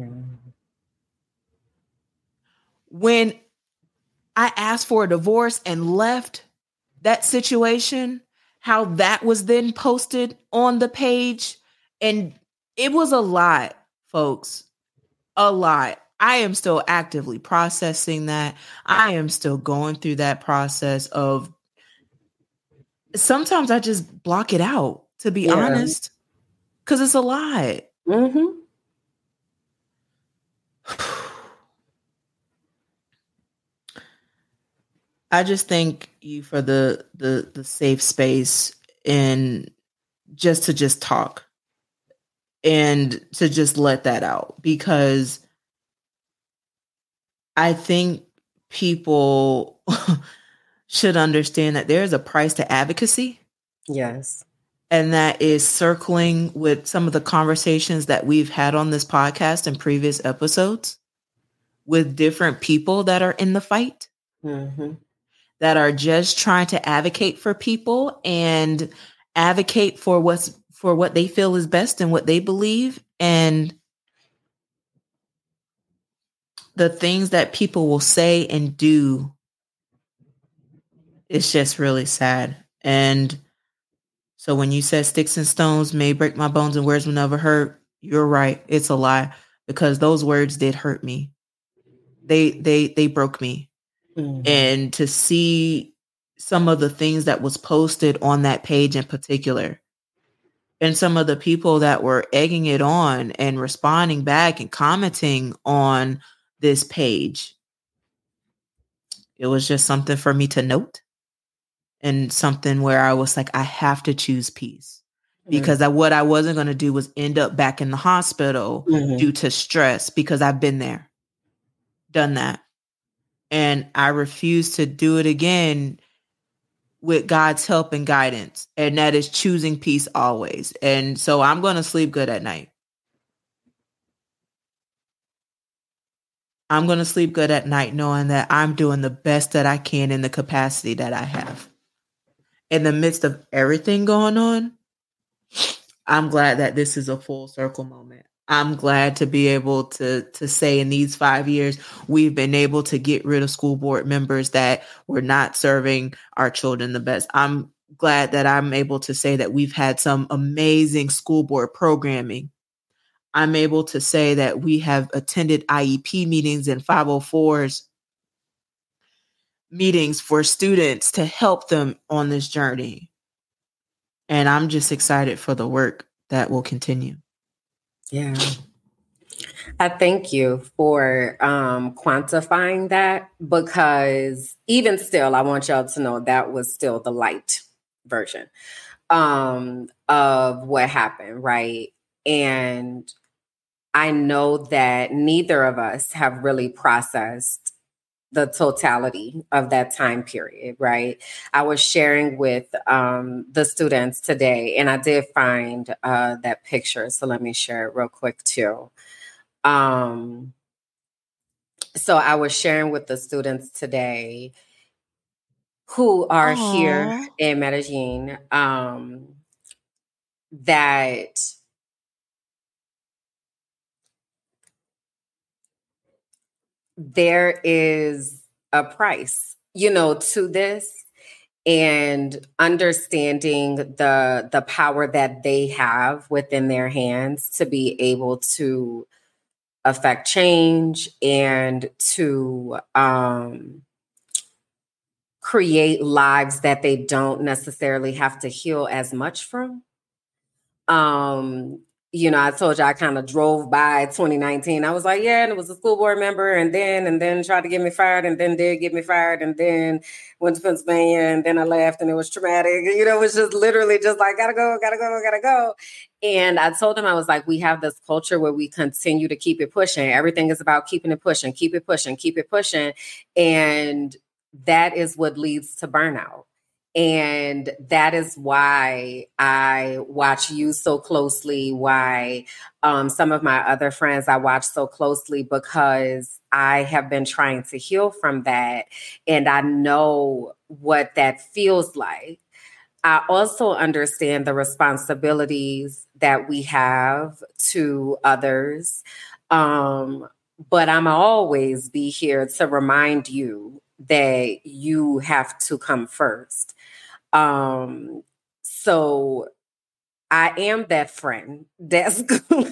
when I asked for a divorce and left that situation, how that was then posted on the page. And it was a lot, folks, a lot. I am still actively processing that. I am still going through that process of sometimes I just block it out, to be honest, because it's a lot. I just thank you for the safe space and just to just talk and to just let that out, because I think people should understand that there's a price to advocacy. Yes. And that is circling with some of the conversations that we've had on this podcast in previous episodes with different people that are in the fight, that are just trying to advocate for people and advocate for what they feel is best and what they believe. And the things that people will say and do, it's just really sad. And so when you said sticks and stones may break my bones and words will never hurt, you're right. It's a lie, because those words did hurt me. They broke me. And to see some of the things that was posted on that page in particular, and some of the people that were egging it on and responding back and commenting on this page, it was just something for me to note, and something where I was like, I have to choose peace, because what I wasn't going to do was end up back in the hospital due to stress, because I've been there, done that. And I refuse to do it again with God's help and guidance. And that is choosing peace always. And so I'm going to sleep good at night. I'm going to sleep good at night knowing that I'm doing the best that I can in the capacity that I have. In the midst of everything going on, I'm glad that this is a full circle moment. I'm glad to be able to say in these 5 years, we've been able to get rid of school board members that were not serving our children the best. I'm glad that I'm able to say that we've had some amazing school board programming. I'm able to say that we have attended IEP meetings and 504s meetings for students to help them on this journey. And I'm just excited for the work that will continue. Yeah. I thank you for quantifying that, because even still, I want y'all to know that was still the light version of what happened, right? And I know that neither of us have really processed the totality of that time period, right? I was sharing with the students today, and I did find that picture. So let me share it real quick too. So I was sharing with the students today who are here in Medellin that there is a price, to this, and understanding the power that they have within their hands to be able to affect change and to create lives that they don't necessarily have to heal as much from. I told you I kind of drove by 2019. I was like, yeah, and it was a school board member, and then tried to get me fired, and then did get me fired, and then went to Pennsylvania, and then I left, and it was traumatic. It was just literally just like, gotta go. And I told them, I was like, we have this culture where we continue to keep it pushing. Everything is about keeping it pushing, keep it pushing. And that is what leads to burnout. And that is why I watch you so closely, why some of my other friends I watch so closely, because I have been trying to heal from that. And I know what that feels like. I also understand the responsibilities that we have to others. But I'm always be here to remind you that you have to come first. So I am that friend that's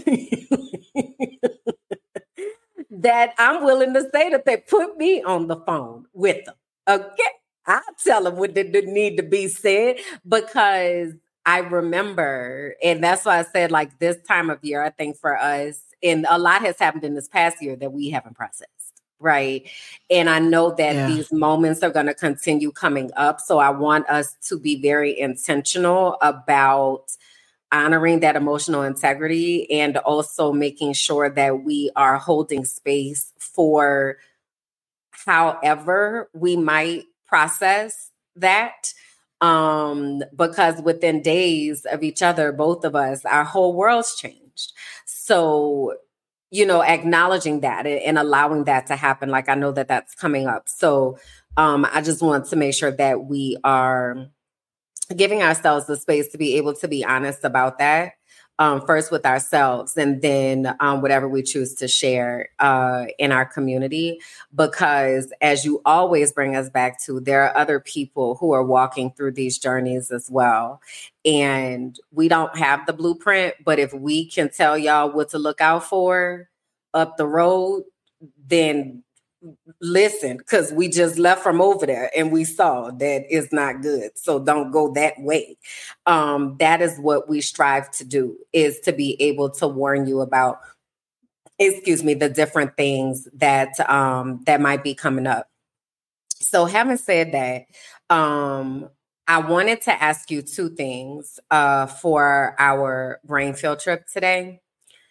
that I'm willing to say that they put me on the phone with them. Okay. I'll tell them what did need to be said, because I remember, and that's why I said, like, this time of year, I think for us, and a lot has happened in this past year that we haven't processed. Right. And I know that these moments are going to continue coming up. So I want us to be very intentional about honoring that emotional integrity, and also making sure that we are holding space for however we might process that. Because within days of each other, both of us, our whole world's changed. So acknowledging that and allowing that to happen. Like, I know that that's coming up. So I just want to make sure that we are giving ourselves the space to be able to be honest about that. First with ourselves, and then whatever we choose to share in our community. Because as you always bring us back to, there are other people who are walking through these journeys as well. And we don't have the blueprint, but if we can tell y'all what to look out for up the road, then listen, because we just left from over there and we saw that it's not good. So don't go that way. That is what we strive to do, is to be able to warn you about, the different things that that might be coming up. So having said that, I wanted to ask you two things for our brain field trip today.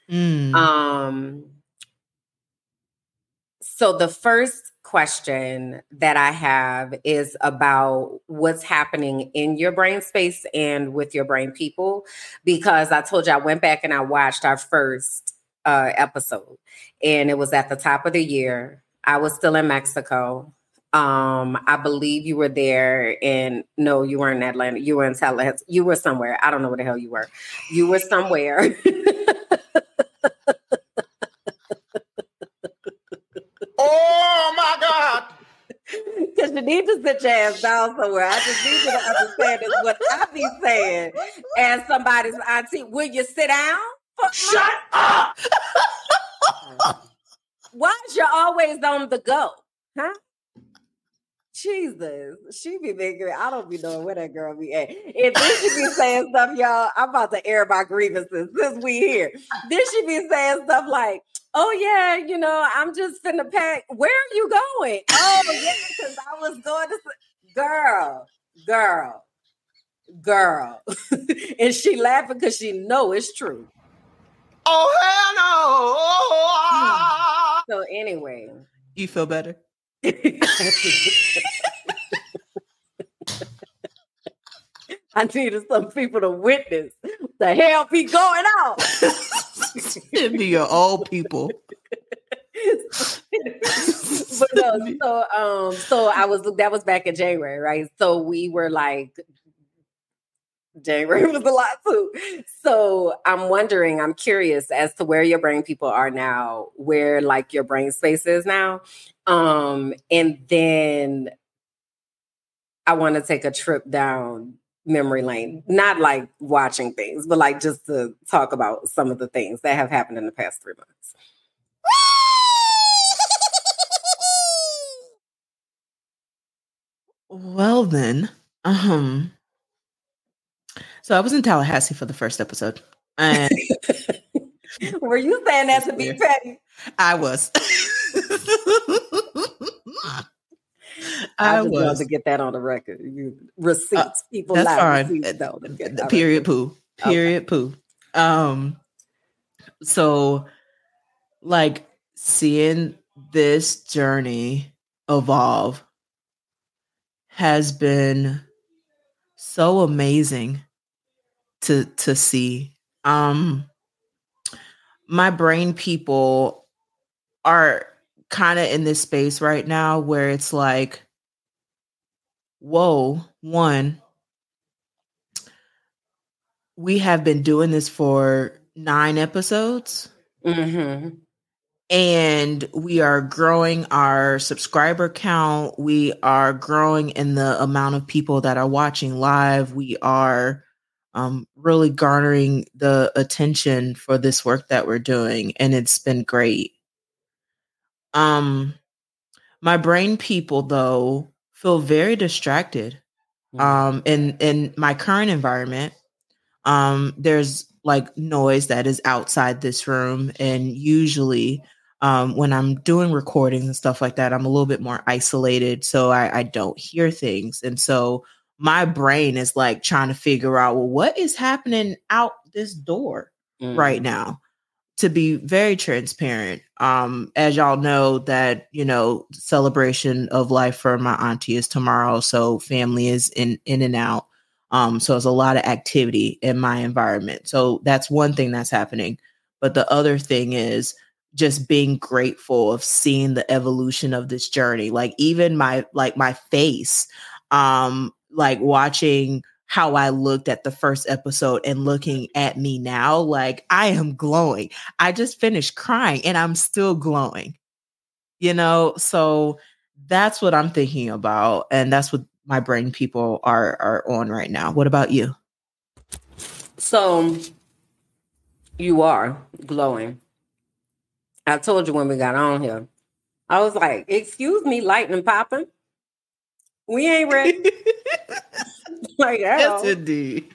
So the first question that I have is about what's happening in your brain space and with your brain people, because I told you I went back and I watched our first episode, and it was at the top of the year. I was still in Mexico. I believe you were there, and no, you weren't in Atlanta. You were in Tallahassee. You were somewhere. I don't know where the hell you were. You were somewhere. Oh my God. Because you need to sit your ass down somewhere. I just need you to understand is what I be saying as somebody's auntie. Will you sit down? Shut up! Why is you always on the go? Huh? Jesus, she be making. I don't be knowing where that girl be at. And then she be saying stuff, y'all. I'm about to air my grievances since we here. Then she be saying stuff like, "Oh yeah, I'm just finna pack. Where are you going? Oh yeah, because I was going to girl." And she laughing because she know it's true. Oh hell no! So anyway, you feel better? I needed some people to witness the hell be going on. It'd be your old people. But no, so that was back in January, right? So we were like, January was a lot too. So I'm curious as to where your brain people are now, where like your brain space is now. And then I want to take a trip down memory lane, not like watching things, but like just to talk about some of the things that have happened in the past 3 months. Well then, so I was in Tallahassee for the first episode. And were you saying that to be petty? I was. I just wanted to get that on the record. Receipts, people. That's fine. Receipts, period. Poo. Period. Okay. Poo. So, like seeing this journey evolve has been so amazing to see. My brain people are kind of in this space right now where it's like, whoa, one, we have been doing this for 9 episodes. Mm-hmm. And we are growing our subscriber count. We are growing in the amount of people that are watching live. We are really garnering the attention for this work that we're doing. And it's been great. My brain people, though, feel very distracted. In my current environment, there's like noise that is outside this room. And usually when I'm doing recordings and stuff like that, I'm a little bit more isolated. So I don't hear things. And so my brain is like trying to figure out, well, what is happening out this door right now? To be very transparent, as y'all know that, celebration of life for my auntie is tomorrow. So family is in and out. So there's a lot of activity in my environment. So that's one thing that's happening. But the other thing is just being grateful of seeing the evolution of this journey. Like even my face, like watching how I looked at the first episode and looking at me now, like I am glowing. I just finished crying and I'm still glowing, so that's what I'm thinking about. And that's what my brain people are on right now. What about you? So you are glowing. I told you when we got on here, I was like, excuse me, lightning popping. We ain't ready. Like, yes, indeed.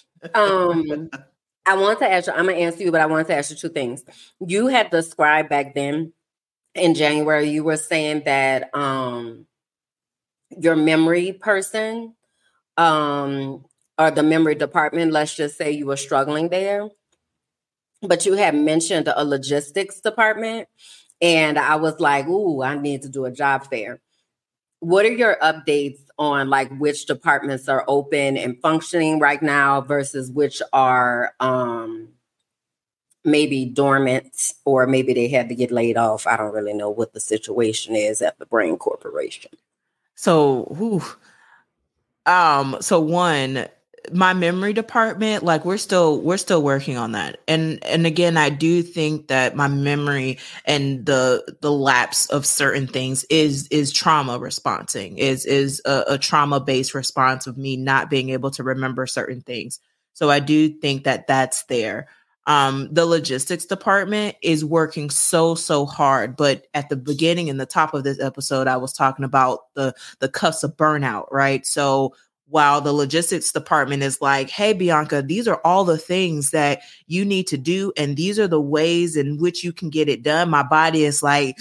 I want to ask you, I'm going to answer you, but I want to ask you 2 things. You had described back then in January, you were saying that your memory person or the memory department, let's just say you were struggling there, but you had mentioned a logistics department. And I was like, ooh, I need to do a job fair. What are your updates on like which departments are open and functioning right now versus which are maybe dormant or maybe they had to get laid off? I don't really know what the situation is at the Brain Corporation. So one, my memory department, like we're still working on that. And again, I do think that my memory and the lapse of certain things is trauma responding, is a trauma-based response of me not being able to remember certain things. So I do think that that's there. The logistics department is working so hard, but at the beginning and the top of this episode, I was talking about the cuffs of burnout, right? So while the logistics department is like, hey, Bianca, these are all the things that you need to do, and these are the ways in which you can get it done. My body is like,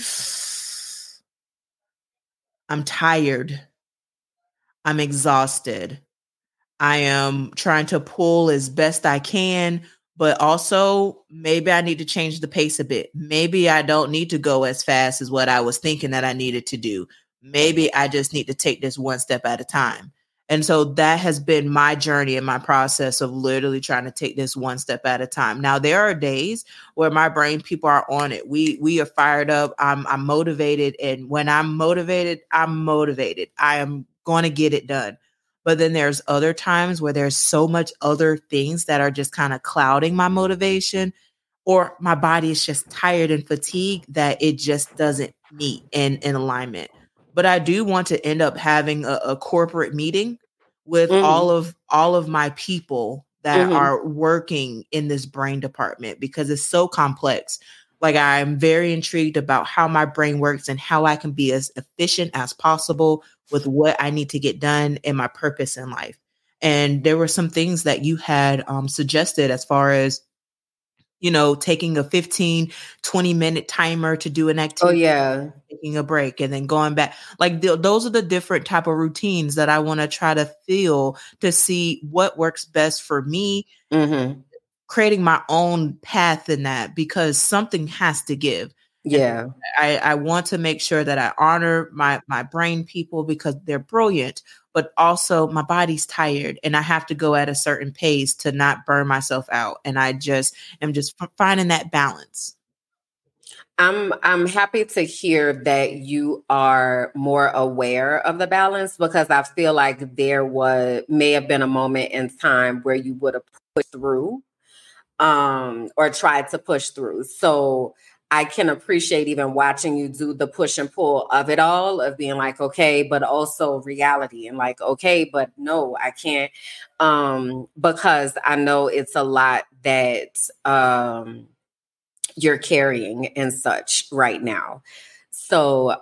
I'm tired. I'm exhausted. I am trying to pull as best I can, but also maybe I need to change the pace a bit. Maybe I don't need to go as fast as what I was thinking that I needed to do. Maybe I just need to take this one step at a time. And so that has been my journey and my process of literally trying to take this one step at a time. Now, there are days where my brain people are on it. We are fired up. I'm motivated. And when I'm motivated, I'm motivated. I am going to get it done. But then there's other times where there's so much other things that are just kind of clouding my motivation, or my body is just tired and fatigued that it just doesn't meet in alignment. But I do want to end up having a corporate meeting with all of my people that are working in this brain department, because it's so complex. Like, I'm very intrigued about how my brain works and how I can be as efficient as possible with what I need to get done and my purpose in life. And there were some things that you had suggested as far as, taking a 15, 20-minute timer to do an activity. Oh, yeah. Taking a break and then going back. Like, those are the different type of routines that I want to try to feel to see what works best for me. Creating my own path in that, because something has to give. Yeah. And I want to make sure that I honor my brain people, because they're brilliant, but also my body's tired and I have to go at a certain pace to not burn myself out. And I just am finding that balance. I'm happy to hear that you are more aware of the balance, because I feel like there may have been a moment in time where you would have pushed through or tried to push through. So I can appreciate even watching you do the push and pull of it all, of being like, okay, but also reality, and like, okay, but no, I can't, because I know it's a lot that you're carrying and such right now. So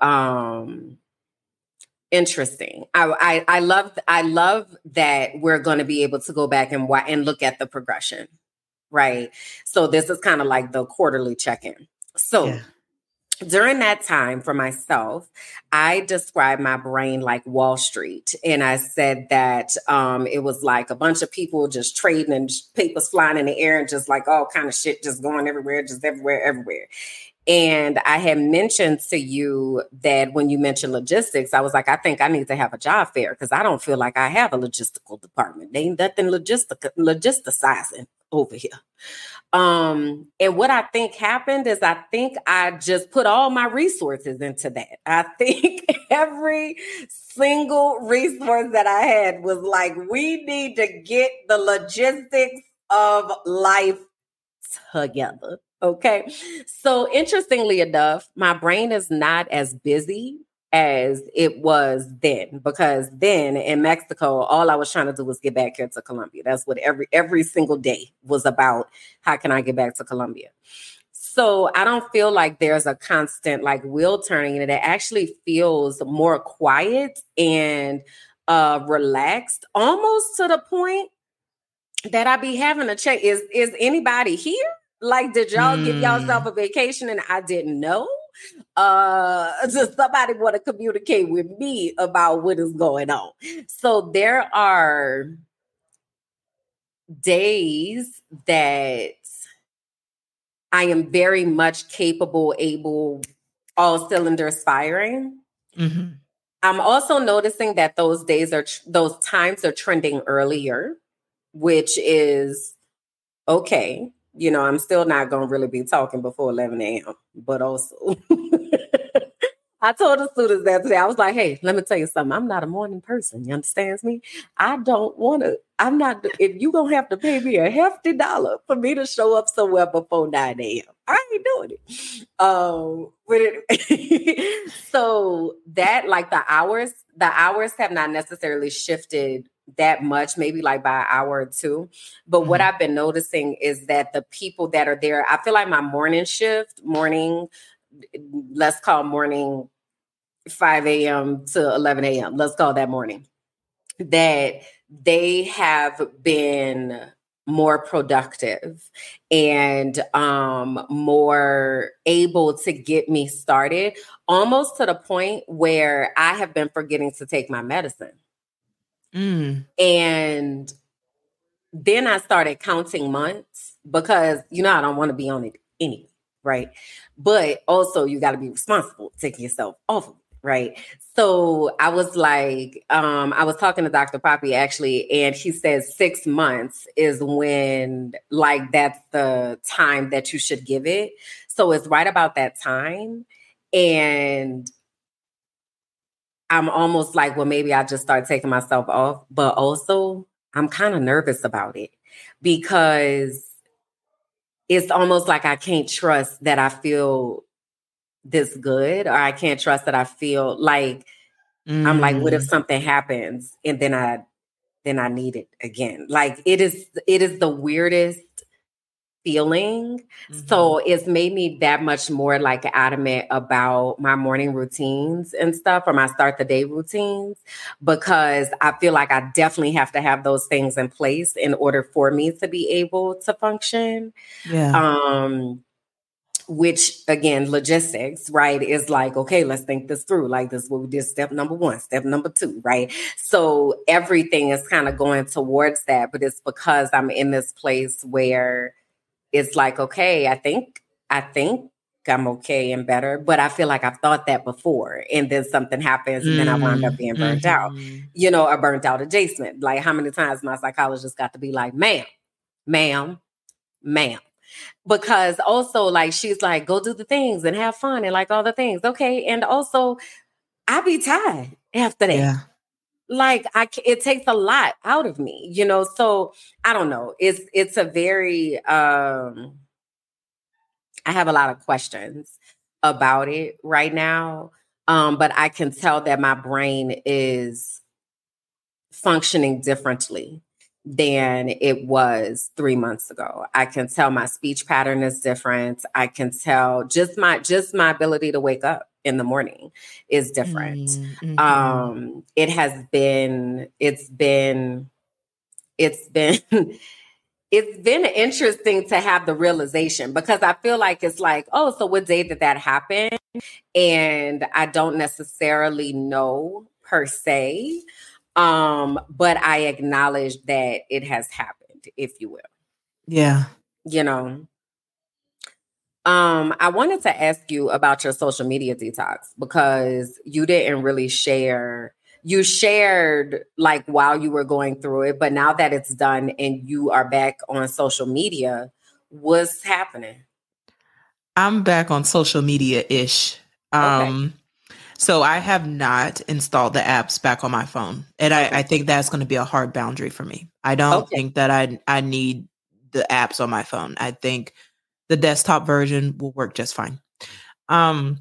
interesting. I love that we're going to be able to go back and look at the progression. Right. So this is kind of like the quarterly check-in. So during that time for myself, I described my brain like Wall Street. And I said that it was like a bunch of people just trading and papers flying in the air and just like all kind of shit just going everywhere, just everywhere. And I had mentioned to you that when you mentioned logistics, I was like, I think I need to have a job fair, because I don't feel like I have a logistical department. They ain't nothing logisticizing over here. And what I think happened is I think I just put all my resources into that. I think every single resource that I had was like, we need to get the logistics of life together. Okay. So interestingly enough, my brain is not as busy as it was then, because then in Mexico, all I was trying to do was get back here to Colombia. That's what every single day was about. How can I get back to Colombia? So I don't feel like there's a constant like wheel turning, and it actually feels more quiet and relaxed, almost to the point that I be having to check, is anybody here? Like, did y'all give yourself a vacation and I didn't know? Does somebody want to communicate with me about what is going on? So there are days that I am very much capable, able, all cylinders firing. I'm also noticing that those times are trending earlier, which is okay. I'm still not going to really be talking before 11 a.m., but also I told the students that today. I was like, hey, let me tell you something. I'm not a morning person. You understand me? I don't want to. I'm not. If you going to have to pay me a hefty dollar for me to show up somewhere before 9 a.m., I ain't doing it. So that, like, the hours have not necessarily shifted that much, maybe like by an hour or two. But what I've been noticing is that the people that are there, I feel like my let's call morning 5 a.m. to 11 a.m. Let's call that morning, that they have been more productive and more able to get me started, almost to the point where I have been forgetting to take my medicine. And then I started counting months because, I don't want to be on it anyway, right? But also you got to be responsible taking yourself off of it, right? So I was like, I was talking to Dr. Poppy actually, and he says 6 months is when, like, that's the time that you should give it. So it's right about that time. And I'm almost like, well, maybe I just start taking myself off, but also I'm kind of nervous about it because it's almost like I can't trust that I feel this good, or I can't trust that I feel like I'm like, what if something happens and then I need it again? Like it is the weirdest feeling. So it's made me that much more like adamant about my morning routines and stuff, or my start the day routines, because I feel like I definitely have to have those things in place in order for me to be able to function. Yeah. Which again, logistics, right, is like, okay, let's think this through. Like, this is what we did, step number 1, step number 2, right? So everything is kind of going towards that, but it's because I'm in this place where it's like, okay, I think I'm okay and better, but I feel like I've thought that before, and then something happens, and then I wound up being burnt out, a burnt out adjacent. Like, how many times my psychologist got to be like, ma'am. Because also, like, she's like, go do the things and have fun and like all the things. Okay. And also I be tired after that. Yeah. Like it takes a lot out of me, so I don't know. It's a very, I have a lot of questions about it right now. But I can tell that my brain is functioning differently than it was 3 months ago. I can tell my speech pattern is different. I can tell just my ability to wake up in the morning is different. It's been interesting to have the realization, because I feel like it's like, oh, so what day did that happen? And I don't necessarily know per se. But I acknowledge that it has happened, if you will. Yeah. I wanted to ask you about your social media detox, because you didn't really share. You shared like while you were going through it, but now that it's done and you are back on social media, what's happening? I'm back on social media-ish. Okay. So I have not installed the apps back on my phone. And I think that's going to be a hard boundary for me. I don't think that I need the apps on my phone. I think the desktop version will work just fine. I'm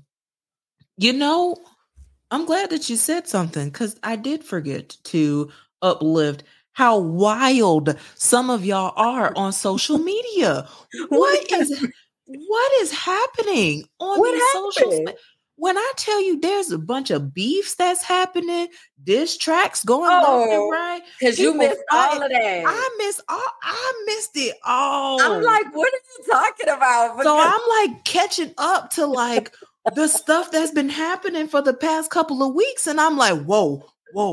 glad that you said something, because I did forget to uplift how wild some of y'all are on social media. What is happening on these social? When I tell you there's a bunch of beefs that's happening, diss tracks going left and right. Because you missed all of that. I missed it all. I'm like, what are you talking about? So I'm like catching up to like the stuff that's been happening for the past couple of weeks. And I'm like, whoa.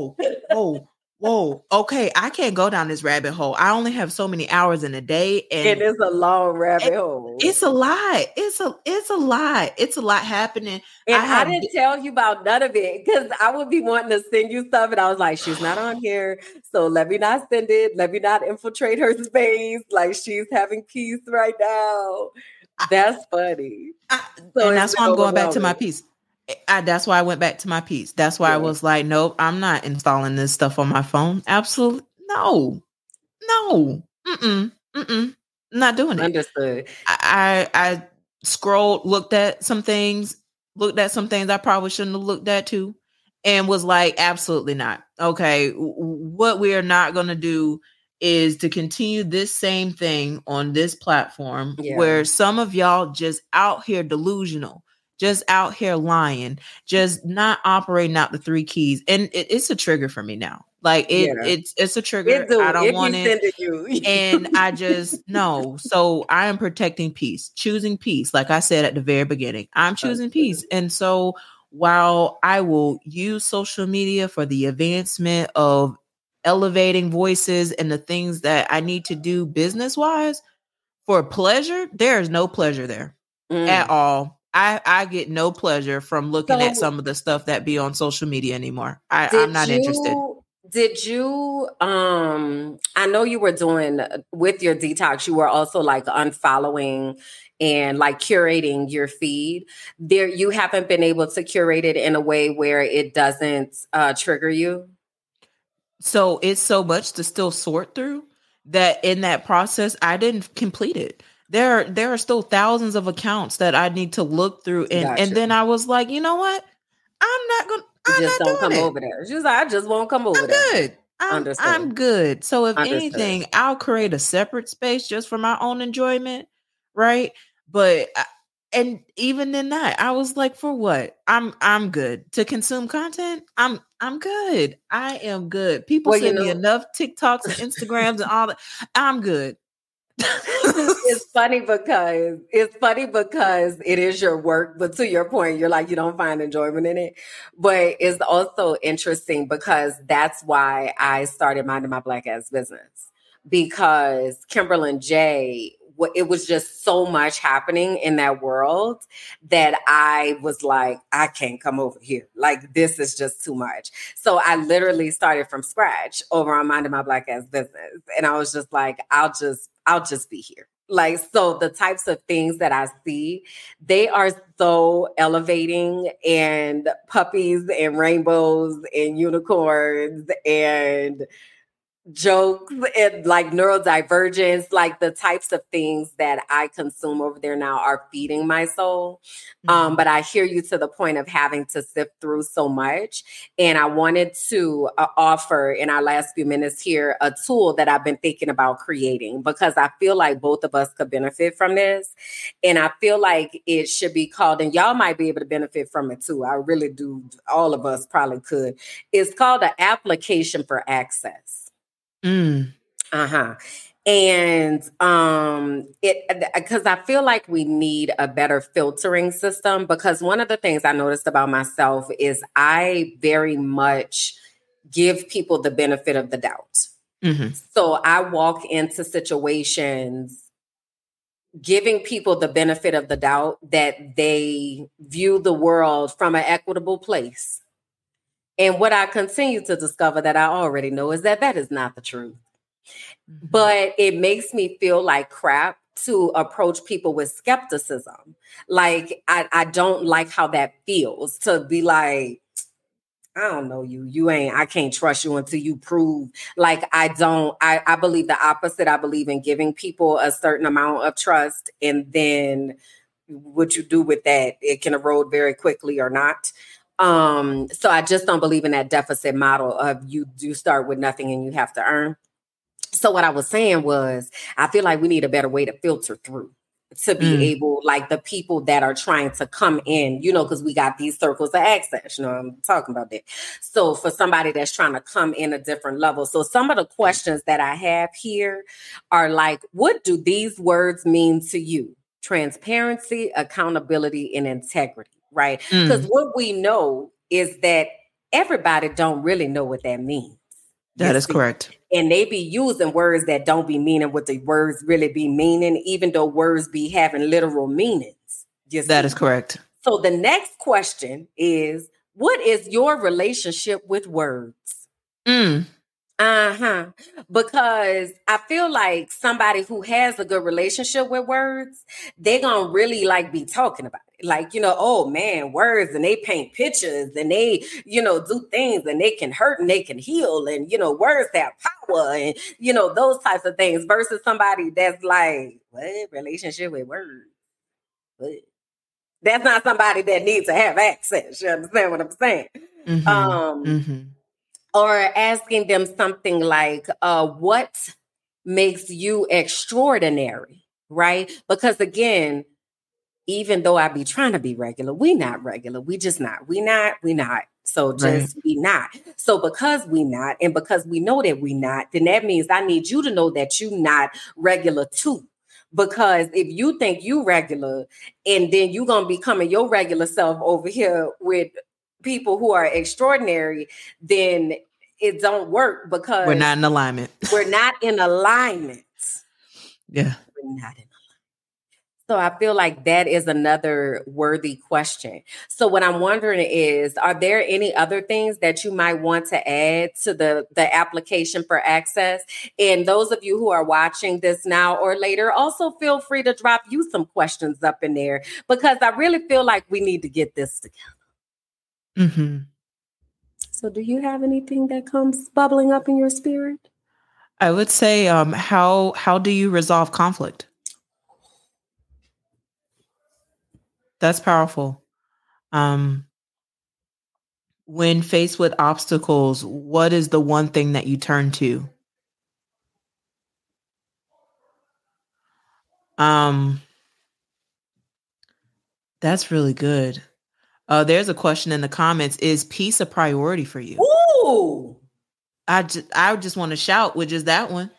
Okay, I can't go down this rabbit hole. I only have so many hours in a day. And it is a long rabbit hole. It's a lot. It's a lot. It's a lot happening. And I didn't tell you about none of it, because I would be wanting to send you stuff. And I was like, she's not on here, so let me not send it. Let me not infiltrate her space. Like, she's having peace right now. That's funny. And that's why I'm going back to my piece. That's why I went back to my piece. That's why I was like, nope, I'm not installing this stuff on my phone. Absolutely. No. Not doing it. Understood. I scrolled, looked at some things I probably shouldn't have looked at too, and was like, absolutely not. Okay, what we are not going to do is to continue this same thing on this platform where some of y'all just out here delusional, just out here lying, just not operating out the 3 keys. And it's a trigger for me now. Like it's a trigger. I don't want it. And I just no. So I am protecting peace, choosing peace. Like I said at the very beginning, I'm choosing peace. And so while I will use social media for the advancement of elevating voices and the things that I need to do business wise for pleasure, there is no pleasure there at all. I get no pleasure from looking at some of the stuff that be on social media anymore. I'm not interested. Did you, I know you were doing with your detox, you were also like unfollowing and like curating your feed. There, you haven't been able to curate it in a way where it doesn't trigger you? So it's so much to still sort through that in that process, I didn't complete it. There are still thousands of accounts that I need to look through. And then I was like, you know what? I'm just don't come over there. She's like, I just won't come over there. I'm good. So if anything, I'll create a separate space just for my own enjoyment. Right. But and even in that, I was like, for what? I'm good to consume content. I'm good. I am good. People send me enough TikToks and Instagrams and all that. I'm good. It's funny because it is your work, but to your point, you're like, you don't find enjoyment in it. But it's also interesting because that's why I started Minding My Black Ass Business, because Kimberlin J, it was just so much happening in that world that I was like, I can't come over here. Like, this is just too much. So I literally started from scratch over on Minding My Black Ass Business. And I was just like, I'll just be here. Like, so the types of things that I see, they are so elevating, and puppies and rainbows and unicorns and jokes and like neurodivergence, like the types of things that I consume over there now are feeding my soul. But I hear you to the point of having to sift through so much. And I wanted to offer in our last few minutes here a tool that I've been thinking about creating, because I feel like both of us could benefit from this. And I feel like it should be called, and y'all might be able to benefit from it too. I really do. All of us probably could. It's called an application for access. And it, because I feel like we need a better filtering system, because one of the things I noticed about myself is I very much give people the benefit of the doubt. So I walk into situations giving people the benefit of the doubt that they view the world from an equitable place. And what I continue to discover that I already know is that is not the truth. But it makes me feel like crap to approach people with skepticism. Like, I don't like how that feels to be like, I don't know you ain't, I can't trust you until you prove. Like, I believe the opposite. I believe in giving people a certain amount of trust, and then what you do with that, it can erode very quickly or not. So I just don't believe in that deficit model of you do start with nothing and you have to earn. So what I was saying was, I feel like we need a better way to filter through to be able, like the people that are trying to come in, because we got these circles of access, I'm talking about that. So for somebody that's trying to come in a different level. So some of the questions that I have here are like, what do these words mean to you? Transparency, accountability, and integrity. Right? Because what we know is that everybody don't really know what that means. That is correct. And they be using words that don't be meaning what the words really be meaning, even though words be having literal meanings. That is correct. So the next question is, what is your relationship with words? Because I feel like somebody who has a good relationship with words, they're going to really like be talking about it. Like, oh man, words, and they paint pictures, and they, do things, and they can hurt and they can heal, and, words have power, and, those types of things, versus somebody that's like, what relationship with words? What? That's not somebody that needs to have access. You understand what I'm saying? Or asking them something like, what makes you extraordinary, right? Because again, even though I be trying to be regular, we not regular. We just not. We not. So just be not. So because we not, and because we know that we not, then that means I need you to know that you not regular too. Because if you think you regular, and then you gonna be coming your regular self over here with people who are extraordinary, then it don't work, because we're not in alignment. We're not in alignment. Yeah. We're not in alignment. So I feel like that is another worthy question. So what I'm wondering is, are there any other things that you might want to add to the application for access? And those of you who are watching this now or later, also feel free to drop you some questions up in there, because I really feel like we need to get this together. So do you have anything that comes bubbling up in your spirit? I would say, how do you resolve conflict? That's powerful. When faced with obstacles, what is the one thing that you turn to? That's really good. There's a question in the comments. Is peace a priority for you? Ooh. I just want to shout with just that one.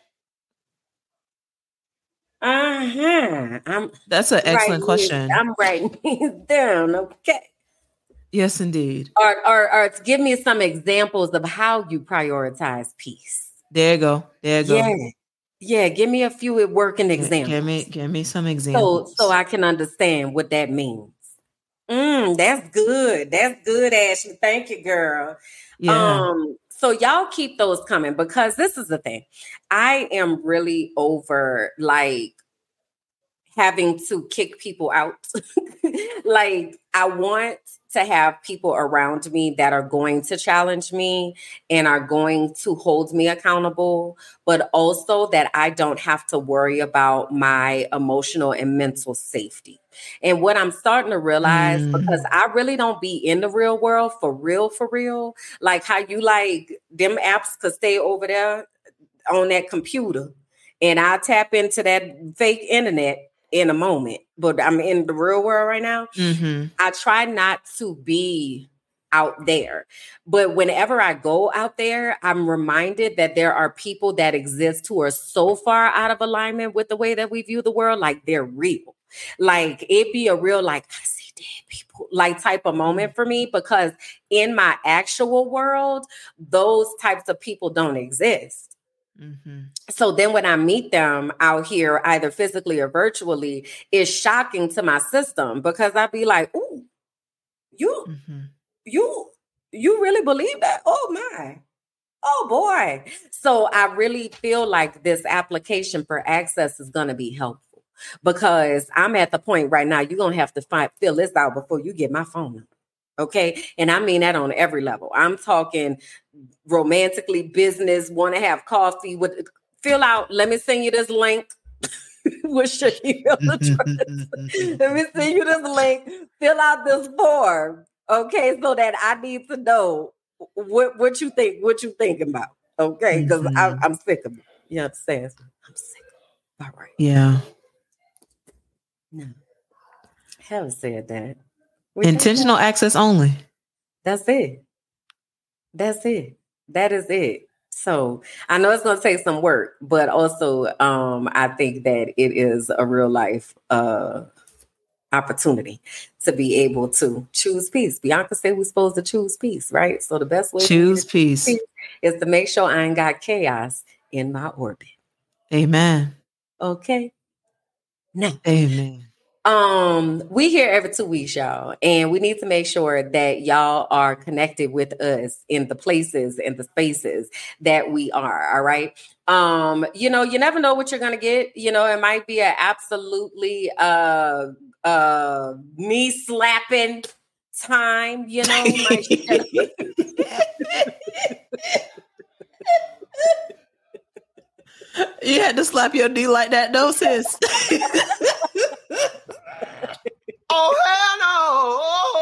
That's an excellent question. I'm writing these down. Okay. Yes, indeed. Or give me some examples of how you prioritize peace. There you go. Yeah. Give me a few working examples. Give me some examples. So I can understand what that means. That's good. That's good, Ashley. Thank you, girl. Yeah. So y'all keep those coming, because this is the thing. I am really over like having to kick people out. Like, I want to have people around me that are going to challenge me and are going to hold me accountable, but also that I don't have to worry about my emotional and mental safety. And what I'm starting to realize, because I really don't be in the real world for real, like how you like them apps could stay over there on that computer and I'll tap into that fake internet in a moment, but I'm in the real world right now. I try not to be out there, but whenever I go out there, I'm reminded that there are people that exist who are so far out of alignment with the way that we view the world, like they're real. Like it be a real, like, I see dead people, like type of moment for me, because in my actual world, those types of people don't exist. So then when I meet them out here, either physically or virtually, it's shocking to my system, because I'd be like, ooh, you really believe that? Oh my. Oh boy. So I really feel like this application for access is going to be helpful, because I'm at the point right now, you're going to have to fill this out before you get my phone number. Okay. And I mean that on every level. I'm talking romantically, business, want to have coffee with, fill out. Let me send you this link. What's your email address? Let me send you this link. Fill out this form. Okay. So that I need to know what you think, what you thinking about. Okay. Because I'm sick of it. You understand? I'm sick of it. All right. Yeah. No. Haven't said that. Intentional access only. That's it. That's it. That is it. So I know it's going to take some work, but also I think that it is a real life opportunity to be able to choose peace. Bianca said we're supposed to choose peace, right? So the best way to choose peace is to make sure I ain't got chaos in my orbit. Amen. Okay. Now. Amen. We here every 2 weeks, y'all, and we need to make sure that y'all are connected with us in the places and the spaces that we are. All right. You never know what you're gonna get. It might be an absolutely knee slapping time, you know. You had to slap your knee like that, though, sis. Oh, hell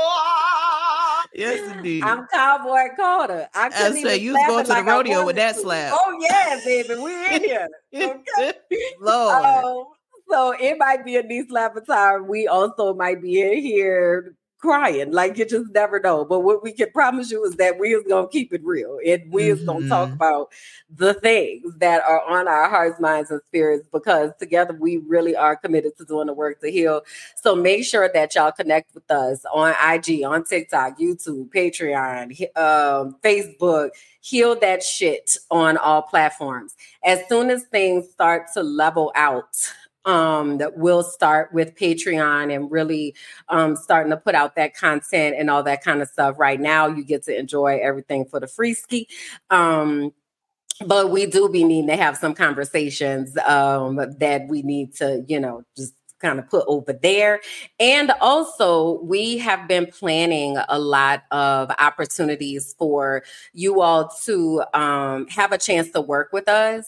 no. Yes, indeed. I'm Cowboy Carter. I say you was going to the rodeo with that slap. Oh, yeah, baby. We're in here. Okay. Lord. So it might be a knee slapper time. We also might be in here crying. Like, you just never know. But what we can promise you is that we is going to keep it real. And we is going to talk about the things that are on our hearts, minds, and spirits, because together we really are committed to doing the work to heal. So make sure that y'all connect with us on IG, on TikTok, YouTube, Patreon, Facebook. Heal that shit on all platforms. As soon as things start to level out, that we'll start with Patreon and really starting to put out that content and all that kind of stuff. Right now, you get to enjoy everything for the free ski. But we do be needing to have some conversations that we need to, just kind of put over there. And also, we have been planning a lot of opportunities for you all to have a chance to work with us.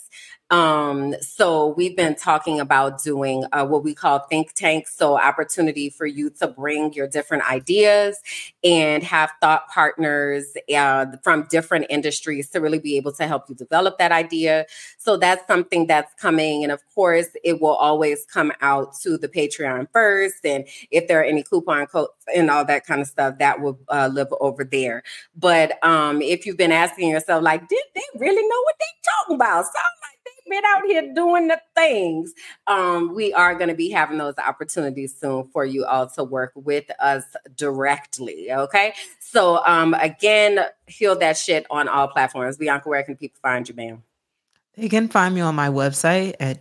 So we've been talking about doing what we call think tanks. So opportunity for you to bring your different ideas and have thought partners from different industries to really be able to help you develop that idea. So that's something that's coming. And of course, it will always come out to the Patreon first. And if there are any coupon codes and all that kind of stuff, that will live over there. But if you've been asking yourself, like, did they really know what they talking about? Sound like they've been out here doing the things. We are going to be having those opportunities soon for you all to work with us directly. Okay. So again, heal that shit on all platforms. Bianca, where can people find you, ma'am? They can find me on my website at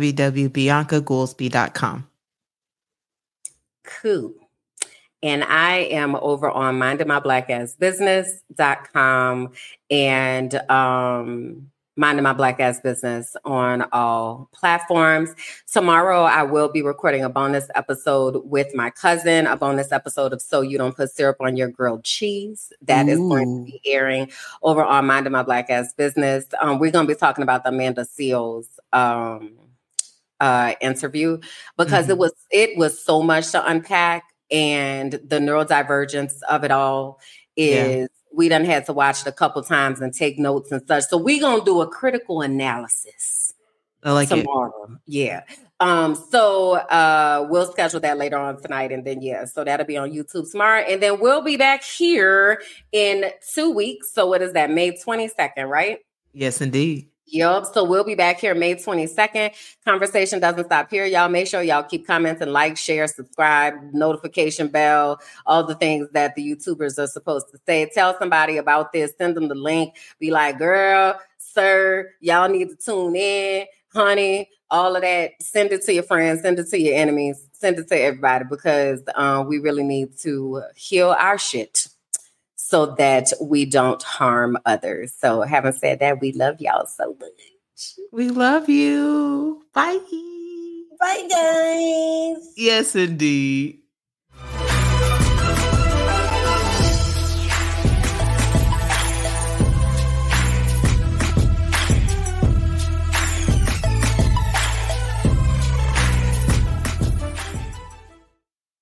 www.biancagoolsby.com. Cool. And I am over on mindingmyblackAssBusiness.com and Minding My Black Ass Business on all platforms. Tomorrow, I will be recording a bonus episode with my cousin, a bonus episode of So You Don't Put Syrup on Your Grilled Cheese. That is going to be airing over on Minding My Black Ass Business. We're going to be talking about the Amanda Seales interview because it was so much to unpack, and the neurodivergence of it all is we done had to watch it a couple times and take notes and such. So we're going to do a critical analysis tomorrow. Yeah. So we'll schedule that later on tonight. And then, so that'll be on YouTube tomorrow. And then we'll be back here in 2 weeks. So what is that? May 22nd, right? Yes, indeed. Yep. So we'll be back here May 22nd. Conversation doesn't stop here. Y'all make sure y'all keep commenting, like, share, subscribe, notification bell, all the things that the YouTubers are supposed to say. Tell somebody about this. Send them the link. Be like, girl, sir, y'all need to tune in, honey, all of that. Send it to your friends. Send it to your enemies. Send it to everybody because we really need to heal our shit so that we don't harm others. So having said that, we love y'all so much. We love you. Bye. Bye, guys. Yes, indeed.